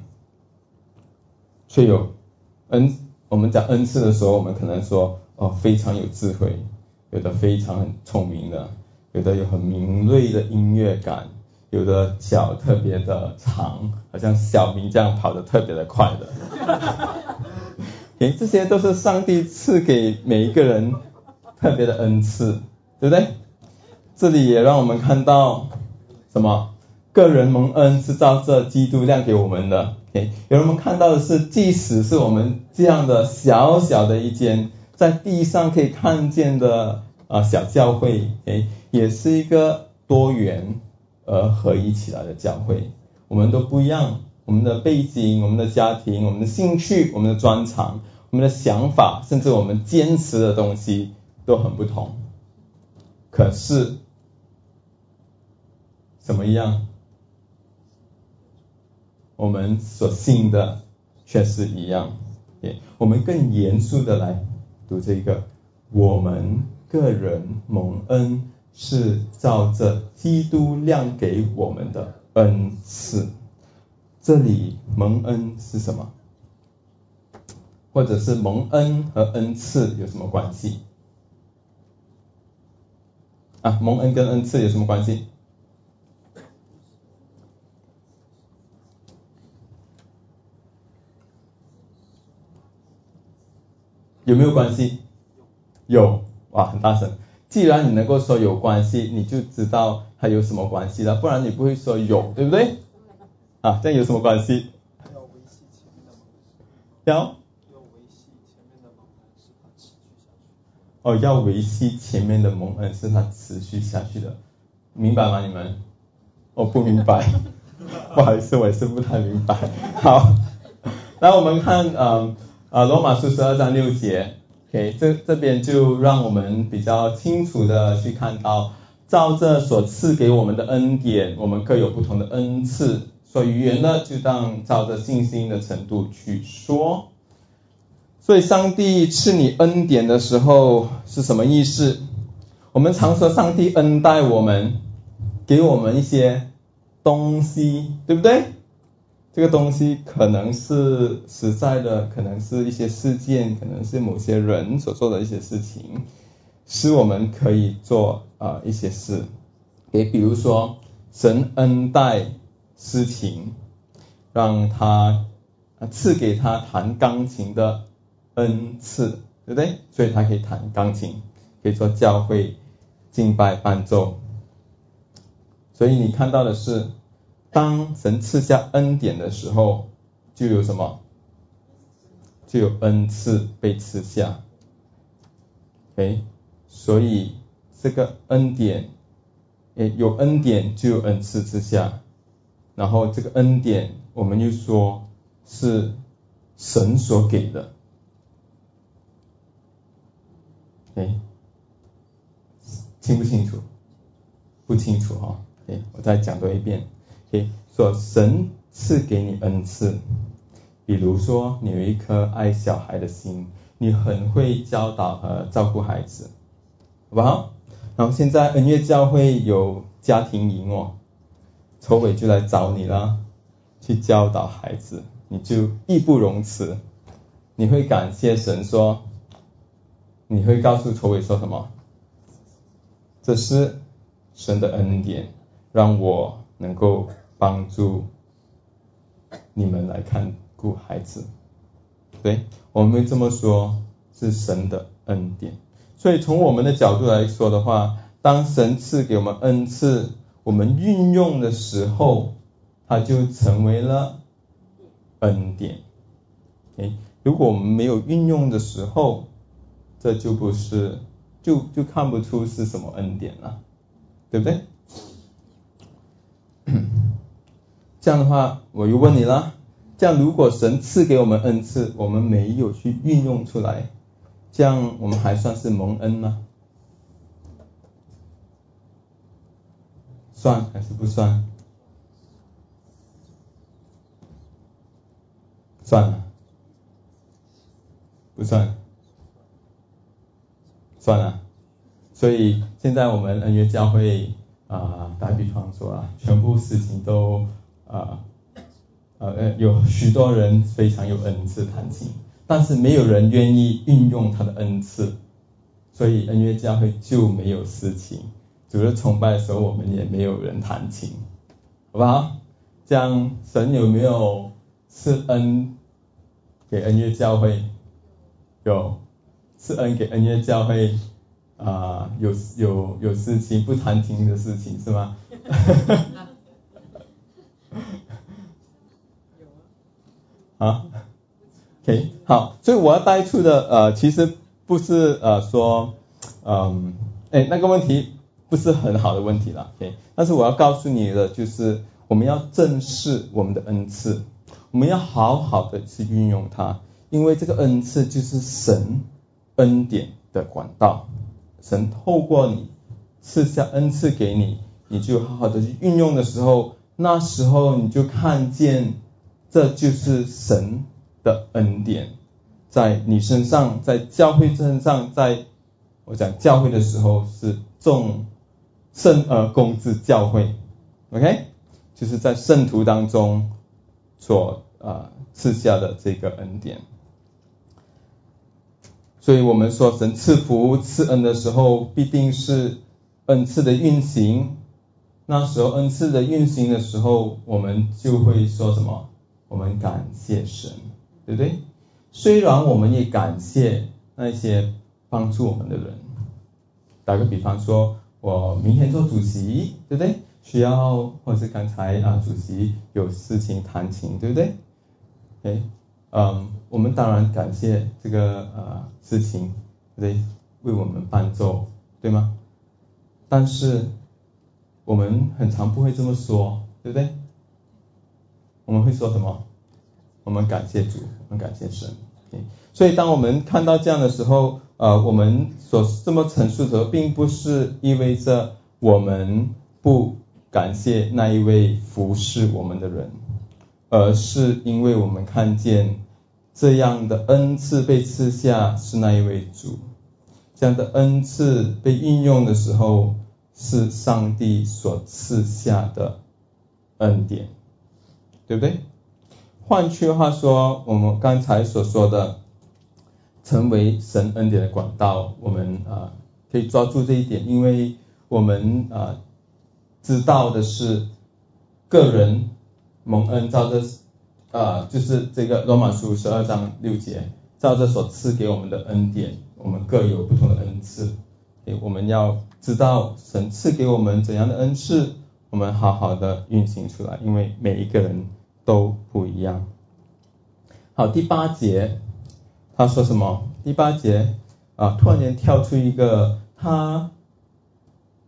却有恩，我们讲恩赐的时候，我们可能说哦非常有智慧，有的非常很聪明的，有的有很敏锐的音乐感，有的脚特别的长，好像小明这样跑得特别的快的。诶，这些都是上帝赐给每一个人特别的恩赐，对不对？这里也让我们看到什么？个人蒙恩是照着基督量给我们的。Okay, 有人们看到的是，即使是我们这样的小小的一间在地上可以看见的啊小教会， okay, 也是一个多元而合一起来的教会。我们都不一样，我们的背景、我们的家庭、我们的兴趣、我们的专长、我们的想法，甚至我们坚持的东西都很不同。可是什么一样？我们所信的却是一样。我们更严肃的来读这个，我们个人蒙恩是照着基督量给我们的恩赐。这里蒙恩是什么？或者是蒙恩和恩赐有什么关系？啊，蒙恩跟恩赐有什么关系？有没有关系？有，哇，很大声。既然你能够说有关系，你就知道它有什么关系了，不然你不会说有，对不对？啊，这样有什么关系？ 要维系前面的蒙恩。 要？ 要维系前面的蒙恩，使它持续下去。 哦，要维系前面的蒙恩，使它持续下去的，明白吗？你们？我不明白，不好意思，我也是不太明白。好，那我们看，嗯。啊，罗马书十二章六节 ，OK， 这这边就让我们比较清楚的去看到，照着所赐给我们的恩典，我们各有不同的恩赐，所语言呢，就当照着信心的程度去说。所以上帝赐你恩典的时候是什么意思？我们常说上帝恩待我们，给我们一些东西，对不对？这个东西可能是实在的，可能是一些事件，可能是某些人所做的一些事情，使我们可以做啊、呃、一些事。给比如说神恩待诗琴，让他赐给他弹钢琴的恩赐，对不对？所以他可以弹钢琴，可以做教会敬拜伴奏。所以你看到的是，当神赐下恩典的时候，就有什么？就有恩赐被赐下。OK， 所以这个恩典诶，有恩典就有恩赐之下，然后这个恩典我们又说是神所给的。诶，清不清楚？不清楚哈、哦。诶，我再讲多一遍。诶，说神赐给你恩赐，比如说你有一颗爱小孩的心，你很会教导和照顾孩子，好不好？然后现在恩悦教会有家庭营哦，筹委就来找你了，去教导孩子，你就义不容辞。你会感谢神说，你会告诉筹委说什么？这是神的恩典，让我能够帮助你们来看顾孩子。对，我们会这么说，是神的恩典。所以从我们的角度来说的话，当神赐给我们恩赐，我们运用的时候，它就成为了恩典。Okay? 如果我们没有运用的时候，这就不是，就就看不出是什么恩典了，对不对？这样的话，我又问你了，这样如果神赐给我们恩赐，我们没有去运用出来，这样我们还算是蒙恩吗？算还是不算？算了，不算，算了。所以现在我们恩悦教会啊、呃，打比方说啊，全部事情都啊呃, 呃有许多人非常有恩赐弹琴，但是没有人愿意运用他的恩赐，所以恩悦教会就没有事情。主日崇拜的时候，我们也没有人弹琴，好不好？这样神有没有赐恩给恩悦教会？有，赐恩给恩悦教会啊、呃，有有有事情不弹琴的事情是吗？啊 ，OK， 好，所以我要带出的呃，其实不是呃说，嗯，哎，那个问题不是很好的问题啦 ，OK， 但是我要告诉你的就是，我们要正视我们的恩赐，我们要好好的去运用它，因为这个恩赐就是神恩典的管道，神透过你赐下恩赐给你，你就好好的去运用的时候，那时候你就看见。这就是神的恩典，在你身上，在教会身上，在我讲教会的时候是众圣而共治教会 ，OK， 就是在圣徒当中所呃赐下的这个恩典。所以我们说神赐福赐恩的时候，必定是恩赐的运行。那时候恩赐的运行的时候，我们就会说什么？我们感谢神，对不对？虽然我们也感谢那些帮助我们的人。打个比方说，我明天做主席，对不对？需要，或者是刚才啊主席有事情弹琴，对不对？哎，嗯，我们当然感谢这个呃事情，对不对？为我们伴奏，对吗？但是我们很常不会这么说，对不对？我们会说什么？我们感谢主，我们感谢神。Okay? 所以当我们看到这样的时候，呃，我们所这么陈述的，并不是意味着我们不感谢那一位服侍我们的人，而是因为我们看见这样的恩赐被赐下是那一位主，这样的恩赐被运用的时候是上帝所赐下的恩典，对不对？换句话说，我们刚才所说的成为神恩典的管道，我们啊、呃、可以抓住这一点，因为我们啊、呃、知道的是个人蒙恩照着啊、呃、就是这个罗马书十二章六节，照着所赐给我们的恩典，我们各有不同的恩赐。我们要知道神赐给我们怎样的恩赐，我们好好的运行出来，因为每一个人都不一样。好，第八节他说什么？第八节啊，突然间跳出一个他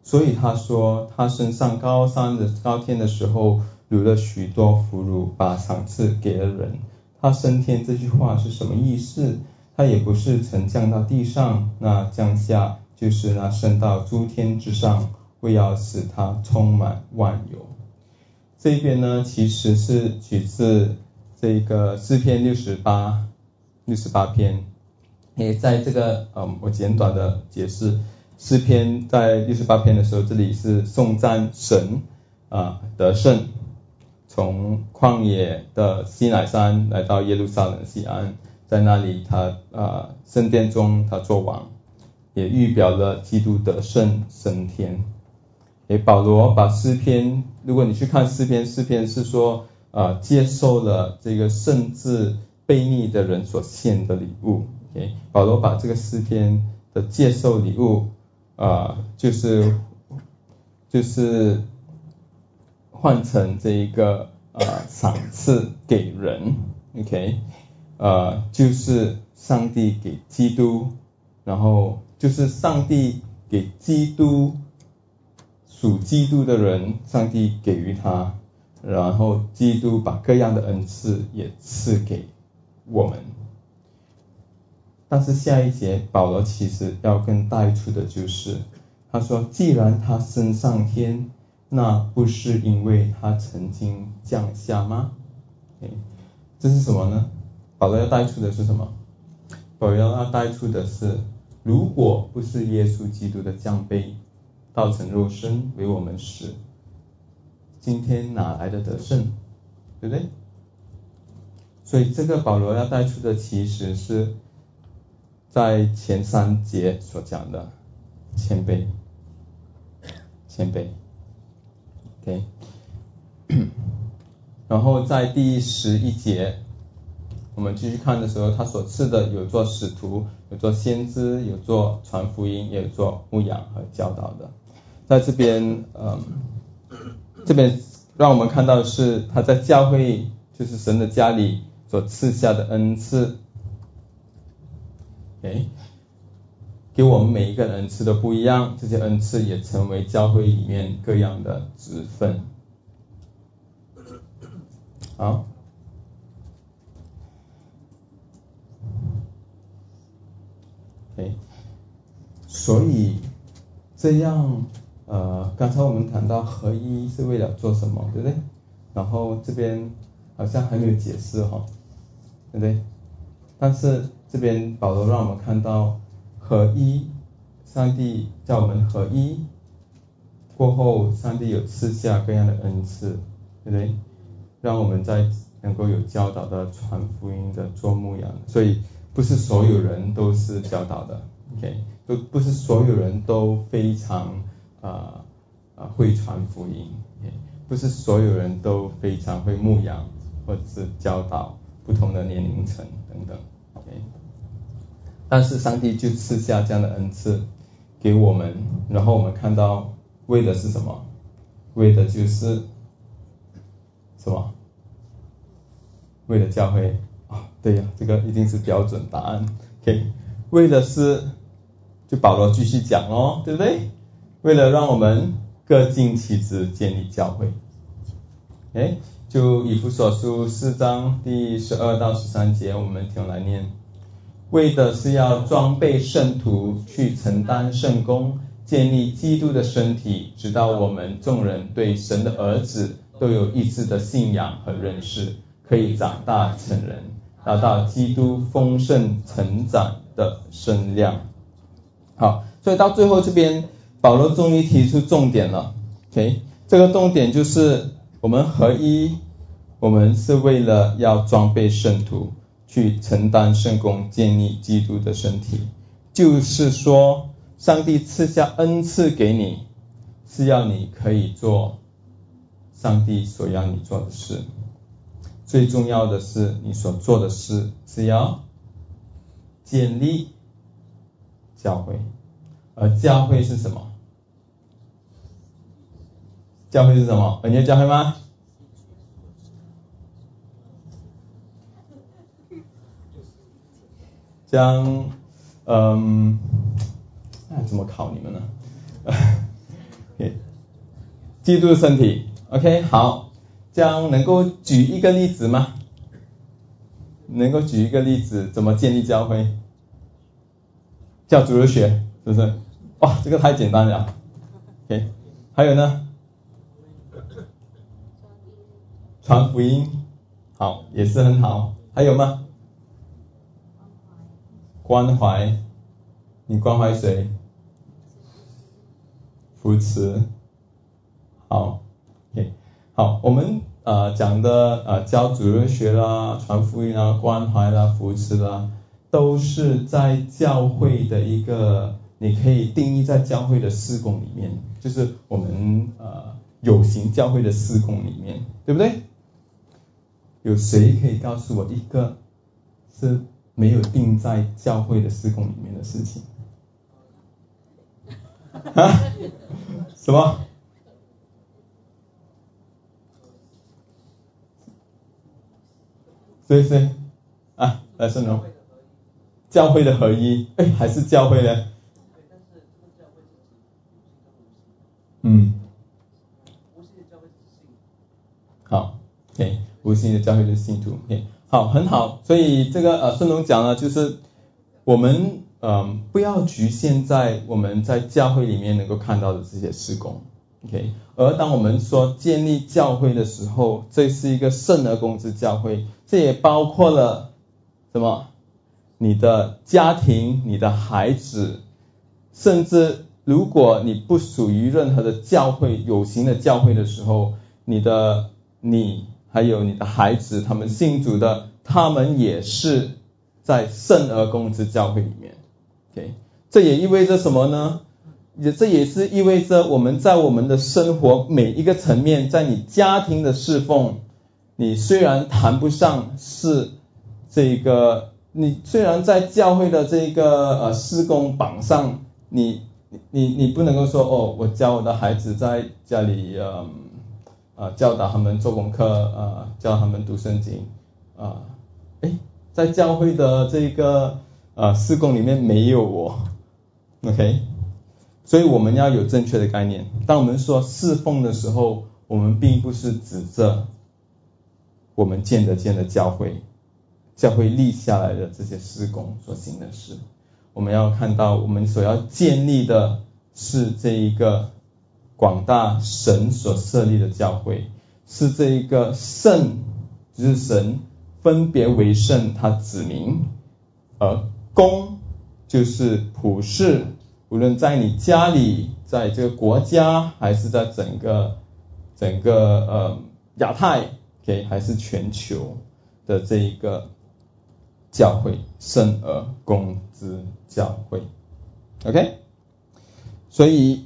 所以他说他升上高山的高天的时候，流了许多俘虏，把赏赐给了人。他升天这句话是什么意思？他也不是曾降到地上，那降下就是那升到诸天之上，为要使他充满万有。这边呢，其实是取自这个诗篇六十八六十八篇。也在这个嗯，我简短的解释诗篇在六十八篇的时候，这里是颂赞神啊得胜，从旷野的西乃山来到耶路撒冷西安，在那里他啊圣殿中他作王，也预表了基督得胜升天。诶，保罗把诗篇，如果你去看诗篇，诗篇是说啊接受了这个甚至悖逆的人所献的礼物。Okay, 保罗把这个诗篇的接受礼物啊、呃，就是就是换成这一个呃赏赐给人 ，OK， 呃，就是上帝给基督，然后就是上帝给基督属基督的人，上帝给予他，然后基督把各样的恩赐也赐给我们。但是下一节保罗其实要更带出的就是，他说既然他升上天，那不是因为他曾经降下吗？ okay, 这是什么呢？保罗要带出的是什么？保罗要带出的是，如果不是耶稣基督的降卑，道成肉身为我们死，今天哪来的得胜？对不对？所以这个保罗要带出的其实是在前三节所讲的谦卑，谦卑 ，OK， 然后在第十一节我们继续看的时候，他所赐的有做使徒，有做先知，有做传福音，也有做牧养和教导的。在这边嗯，这边让我们看到的是他在教会，就是神的家里所赐下的恩赐。Okay, 给我们每一个人恩赐都不一样，这些恩赐也成为教会里面各样的职分。好，okay, 所以这样呃，刚才我们谈到合一是为了做什么，对不对？然后这边好像还没有解释哈，对不对？但是这边保罗让我们看到合一，上帝叫我们合一过后，上帝有赐下各样的恩赐，对不对？让我们在能够有教导的、传福音的、做牧养，所以不是所有人都是教导的 ，OK， 都不是所有人都非常啊啊、呃、会传福音， okay? 不是所有人都非常会牧养或者是教导不同的年龄层等等 ，OK， 但是上帝就赐下这样的恩赐给我们，然后我们看到为的是什么？为的就是什么？为了教会啊，对呀，这个一定是标准答案。OK， 为的是，就保罗继续讲哦，对不对？为了让我们各尽其职，建立教会。哎，就以弗所书四章第十二到十三节，我们听来念。为的是要装备圣徒，去承担圣工，建立基督的身体，直到我们众人对神的儿子都有一致的信仰和认识，可以长大成人，达到基督丰盛成长的身量。好，所以到最后这边保罗终于提出重点了 OK， 这个重点就是我们合一，我们是为了要装备圣徒，去承担圣工，建立基督的身体。就是说上帝赐下恩赐给你，是要你可以做上帝所要你做的事。最重要的是你所做的事是要建立教会。而教会是什么？教会是什么？你有教会吗？将嗯，怎么考你们呢？ OK， 基督的身体 OK 好，这样能够举一个例子吗？能够举一个例子怎么建立教会？教主日学是不是？哇，这个太简单了 OK， 还有呢？传福音好，也是很好。还有吗？关怀，你关怀谁？扶持。好 OK， 好，我们呃讲的呃教主日学啦、传福音啦、关怀啦、扶持啦，都是在教会的一个，你可以定义在教会的事工里面，就是我们呃有形教会的事工里面，对不对？有谁可以告诉我一个是没有定在教会的事工里面的事情？啊？什么？谁谁啊？来顺龙，教会的合一，哎，还是教会呢？嗯，好 ，OK， 无形的教会的信徒 ，OK， 好，很好，所以这个呃顺龙讲了，就是我们嗯、呃、不要局限在我们在教会里面能够看到的这些事工 ，OK， 而当我们说建立教会的时候，这是一个圣而公之教会，这也包括了什么？你的家庭、你的孩子，甚至如果你不属于任何的教会、有形的教会的时候，你的你还有你的孩子，他们信主的，他们也是在圣而公之教会里面。OK， 这也意味着什么呢？也这也是意味着我们在我们的生活每一个层面，在你家庭的侍奉，你虽然谈不上是这个，你虽然在教会的这个呃事工榜上，你你你不能够说哦，我教我的孩子在家里呃呃教导他们做功课，呃教他们读圣经啊，诶、呃，在教会的这个呃事工里面没有我 ，OK， 所以我们要有正确的概念。当我们说侍奉的时候，我们并不是指着我们建的建的教会。教会立下来的这些事工所行的事，我们要看到我们所要建立的是这一个广大神所设立的教会，是这一个圣，就是神分别为圣他子民，而公就是普世，无论在你家里，在这个国家，还是在整个整个呃亚太 OK 还是全球的这一个教会，圣而公之教会 OK， 所以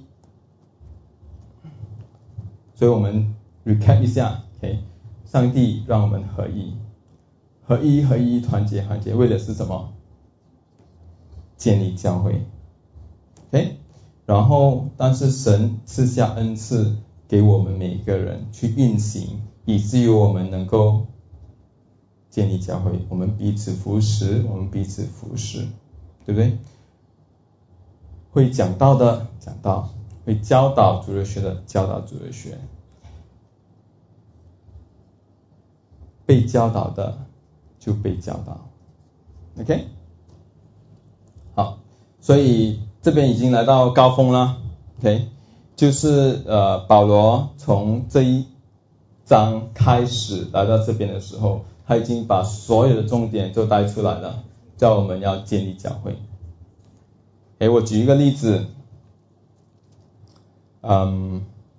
所以我们 recap 一下 OK， 上帝让我们合一合一合一团结团结，为的是什么？建立教会 OK， 然后但是神赐下恩赐给我们每一个人去运行，以至于我们能够建立教会，我们彼此扶持，我们彼此服侍，对不对？会讲道的讲道，会教导主日学的教导主日学，被教导的就被教导 OK， 好，所以这边已经来到高峰了 OK， 就是呃保罗从这一章开始来到这边的时候，他已经把所有的重点都带出来了，叫我们要建立教会。诶，我举一个例子，嗯，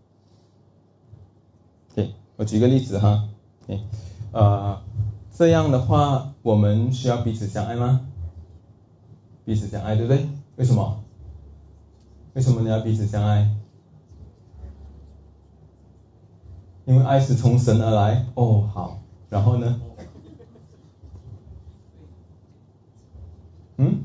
对，我举一个例子哈，诶，呃，这样的话，我们需要彼此相爱吗？彼此相爱，对不对？为什么？为什么你要彼此相爱？因为爱是从神而来。哦，好，然后呢？嗯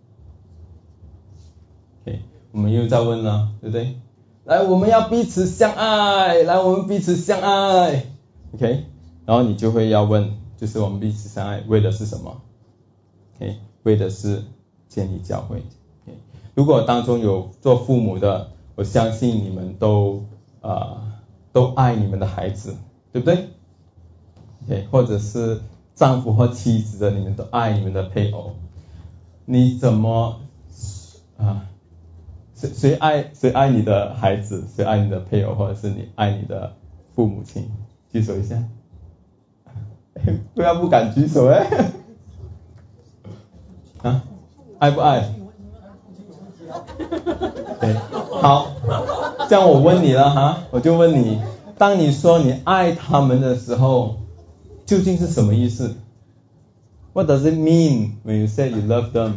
？OK， 我们又在问了，对不对？来，我们要彼此相爱，来，我们彼此相爱 ，OK， 然后你就会要问，就是我们彼此相爱为的是什么 ？OK， 为的是建立教会。OK， 如果当中有做父母的， 我相信你们都呃都爱你们的孩子，对不对 ？OK， 或者是丈夫或妻子的，你们都爱你们的配偶。你怎么啊？谁谁爱谁爱你的孩子？谁爱你的配偶？或者是你爱你的父母亲？举手一下。不要不敢举手哎。啊，爱不爱？对，好，这样我问你了哈，我就问你，当你说你爱他们的时候，究竟是什么意思 ？What does it mean when you say you love them？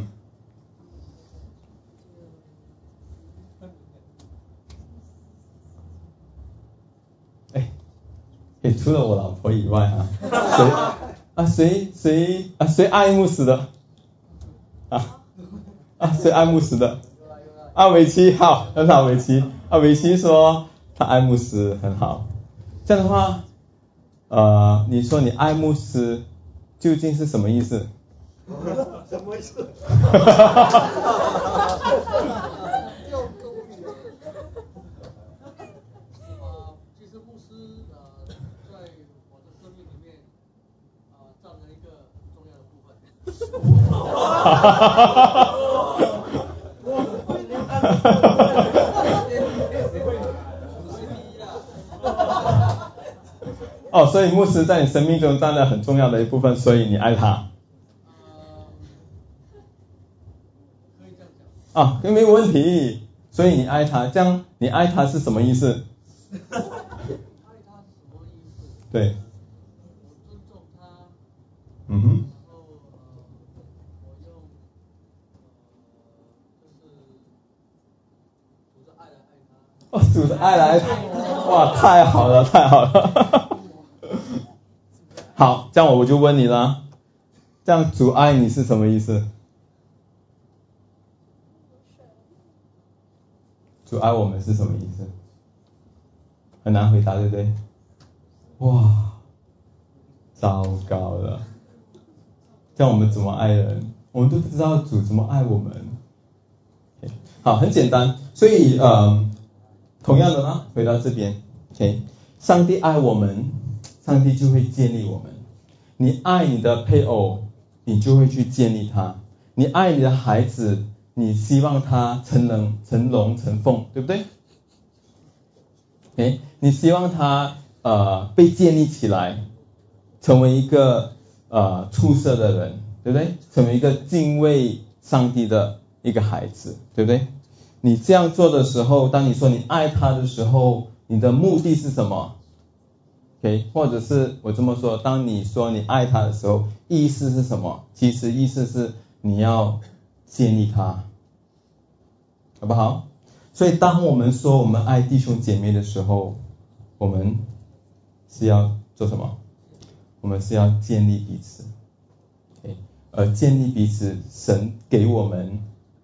哎，哎，除了我老婆以外啊，谁啊谁谁啊谁爱慕斯的？啊啊谁爱慕斯的？啊维奇好，很好维奇，啊维奇说他爱慕斯很好，这样的话，呃你说你爱慕斯究竟是什么意思？ 什么意思？ 其实牧师呃在我的生命里面呃占了一个很重要的部分。 哈哈哈哈哦，所以牧师在你生命中占了很重要的一部分，所以你爱他。 可以这样讲。 啊，没有问题。所以你爱他，这样你爱他是什么意思？ 爱他是什么意思？ 对。 我尊重他。 嗯哼。 然后呃，我用呃，就是主的爱来爱他。 哦，主的爱来爱他，哇，太好了，太好了。好，这样我就问你了，这样主爱你是什么意思？主爱我们是什么意思？很难回答，对不对？哇，糟糕了，这样我们怎么爱人？我们都不知道主怎么爱我们。Okay， 好，很简单，所以呃，同样的呢，回到这边 ，OK， 上帝爱我们，上帝就会建立我们。你爱你的配偶，你就会去建立他；你爱你的孩子，你希望他成龙成龙成凤，对不对？ OK， 你希望他呃被建立起来，成为一个呃出色的人，对不对？成为一个敬畏上帝的一个孩子，对不对？你这样做的时候，当你说你爱他的时候，你的目的是什么 ？OK， 或者是我这么说，当你说你爱他的时候，意思是什么？其实意思是你要建立他，好不好？所以当我们说我们爱弟兄姐妹的时候，我们是要做什么？我们是要建立彼此。Okay， 而建立彼此，神给我们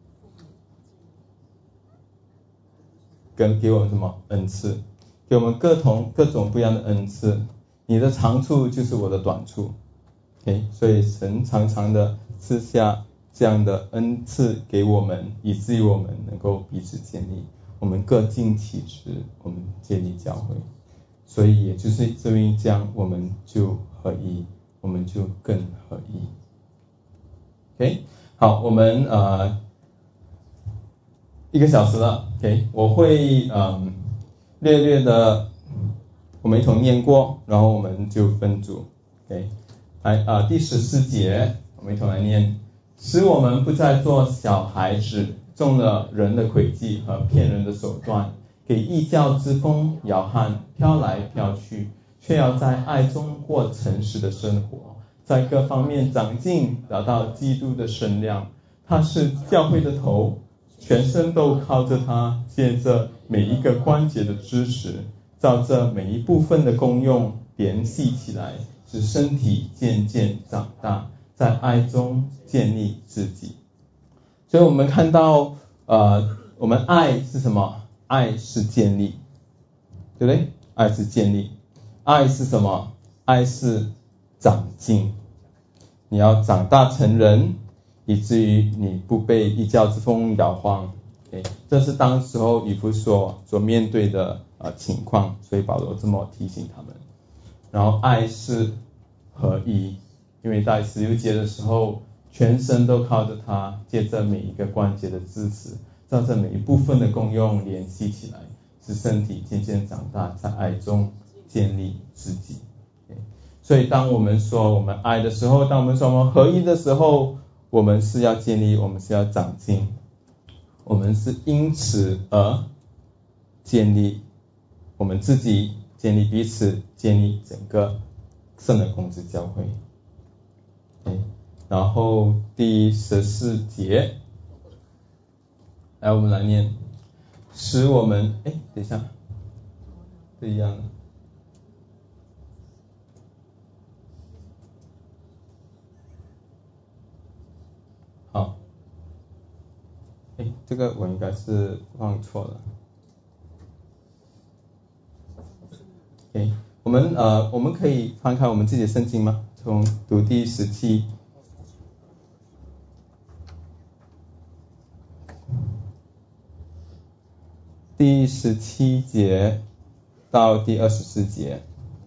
跟给我们什么恩赐？给我们各同各种不一样的恩赐。你的长处就是我的短处。Okay， 所以神常常的赐下这样的恩赐给我们，以至于我们能够彼此建立，我们各尽其职，我们建立教会。所以也就是因为这样，我们就合一，我们就更合一。OK， 好，我们呃一个小时了 ，OK， 我会嗯略略的我们一同念过，然后我们就分组 ，OK， 来啊、呃、第十四节，我们一同来念。使我们不再做小孩子，中了人的诡计和骗人的手段，给异教之风摇撼，飘来飘去，却要在爱中过诚实的生活，在各方面长进，达到基督的身量。他是教会的头，全身都靠着他，借着每一个关节的支持，照着每一部分的功用联系起来，使身体渐渐长大，在爱中建立自己。所以我们看到呃，我们爱是什么？爱是建立，对不对？爱是建立。爱是什么？爱是长进。你要长大成人，以至于你不被异教之风摇晃。 OK， 这是当时候以弗所所面对的呃情况，所以保罗这么提醒他们。然后爱是合一，因为在十六节的时候，全身都靠着它，借着每一个关节的支持，照着每一部分的功用联系起来，使身体渐渐长大，在爱中建立自己。Okay? 所以当我们说我们爱的时候，当我们说我们合一的时候，我们是要建立，我们是要长进，我们是因此而建立我们自己，建立彼此，建立整个圣的公之教会。Okay? 然后第十四节，来我们来念，使我们，哎，等一下，不一样了。好，哎，这个我应该是放错了。OK， 我们呃，我们可以翻开我们自己的圣经吗？从读第十七。第十七节到第二十四节。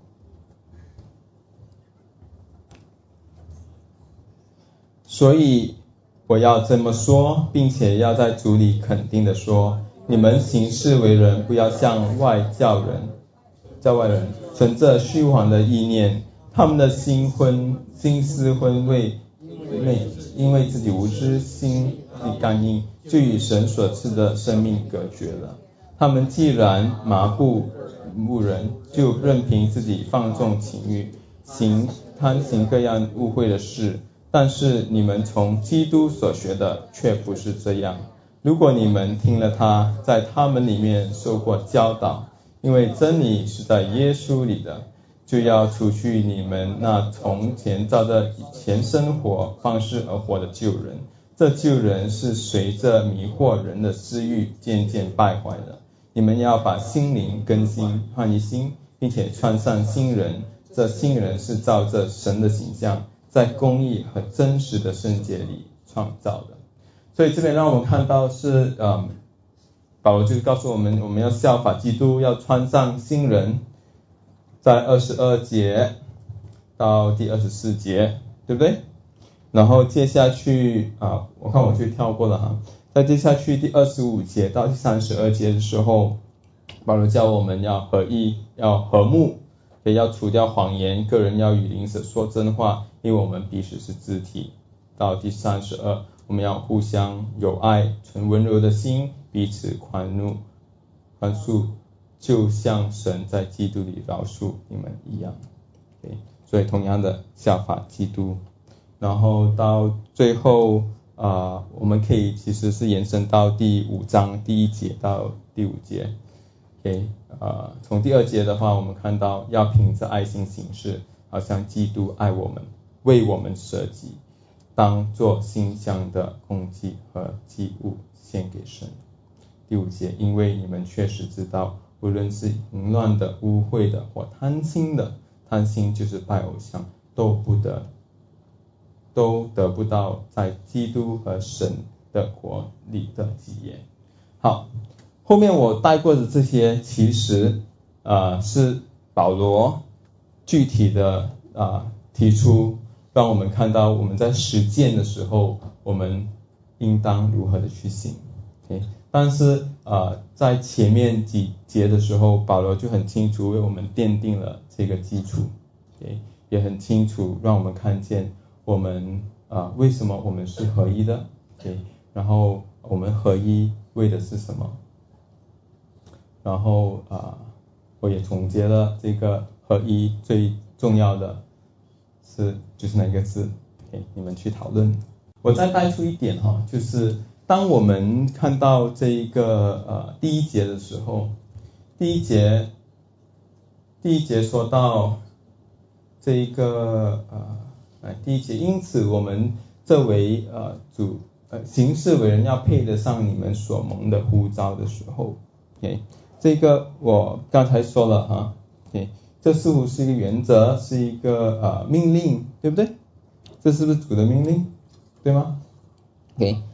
所以我要这么说，并且要在主里肯定的说，你们行事为人，不要像外教人、教外人，存着虚妄的意念，他们的心昏、心思昏昧，因为因为自己无知，心里刚硬，就与神所赐的生命隔绝了。他们既然麻布牧人，就任凭自己放纵情欲，行贪行各样污秽的事。但是你们从基督所学的却不是这样。如果你们听了他，在他们里面受过教导，因为真理是在耶稣里的，就要除去你们那从前照着以前生活方式而活的旧人。这旧人是随着迷惑人的私欲渐渐败坏的。你们要把心灵更新，换一新，并且穿上新人。这新人是照着神的形象，在公义和真实的圣洁里创造的。所以这边让我们看到是嗯，保罗就是告诉我们，我们要效法基督，要穿上新人，在二十二节到第二十四节，对不对？然后接下去啊，我看我就跳过了哈。在接下去第二十五节到第三十二节的时候，保罗教我们要合一，要和睦，也要除掉谎言，个人要与邻舍说真话，因为我们彼此是肢体。到第三十二，我们要互相友爱，存温柔的心，彼此宽恕，宽恕，就像神在基督里饶恕你们一样。Okay? 所以同样的效法基督。然后到最后啊、呃，我们可以其实是延伸到第五章第一节到第五节。OK， 呃，从第二节的话，我们看到要凭着爱心行事，好像基督爱我们，为我们舍己，当作馨香的供祭和祭物献给神。第五节，因为你们确实知道，无论是淫乱的、污秽的或贪心的，贪心就是拜偶像，都不得。都得不到在基督和神的国里的基业。好，后面我带过的这些其实呃是保罗具体的啊、呃、提出，让我们看到我们在实践的时候，我们应当如何的去行。Okay? 但是呃在前面几节的时候，保罗就很清楚为我们奠定了这个基础， okay? 也很清楚让我们看见我们啊、呃，为什么我们是合一的？对，然后我们合一为的是什么？然后啊、呃，我也总结了这个合一最重要的是就是哪个字？给你们去讨论。我再带出一点哈，就是当我们看到这一个呃第一节的时候，第一节第一节说到这一个呃。来，第一节，因此我们这为呃主呃行事为人要配得上你们所蒙的呼召的时候 ，OK， 这个我刚才说了啊 ，OK， 这似乎是一个原则，是一个呃命令，对不对？这是不是主的命令，对吗 ？OK，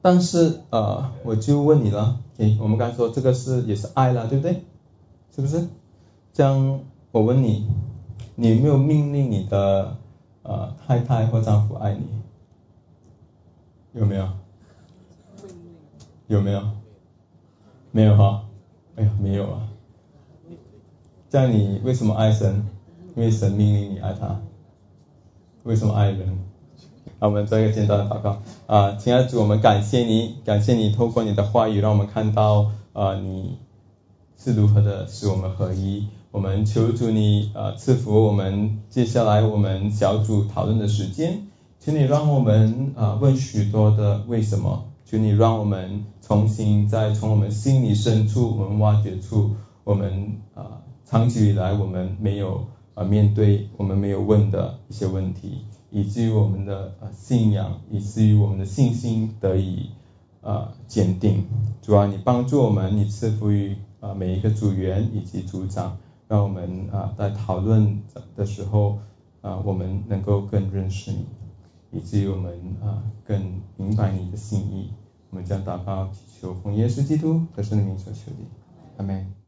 但是呃，我就问你了，诶，我们刚才说这个是也是爱了，对不对？是不是？这样我问你，你有没有命令你的呃太太或丈夫爱你？有没有？有没有？没有哈？哎呀，没有啊。这样你为什么爱神？因为神命令你爱他。为什么爱人？好，我们做一个简单的祷告啊，亲爱的主，我们感谢你，感谢你透过你的话语，让我们看到呃你是如何的使我们合一。我们求主你呃赐福我们接下来我们小组讨论的时间，求你让我们啊、呃、问许多的为什么，求你让我们重新再从我们心里深处，我们挖掘出我们啊、呃、长久以来我们没有啊、呃、面对我们没有问的一些问题，以至于我们的呃信仰，以至于我们的信心得以呃坚定。主啊，你帮助我们，你赐福于啊、呃、每一个组员以及组长，让我们啊、呃、在讨论的时候啊、呃、我们能够更认识你，以至于我们啊、呃、更明白你的心意。我们将祷告祈求奉耶稣基督得胜的名所求的，阿们。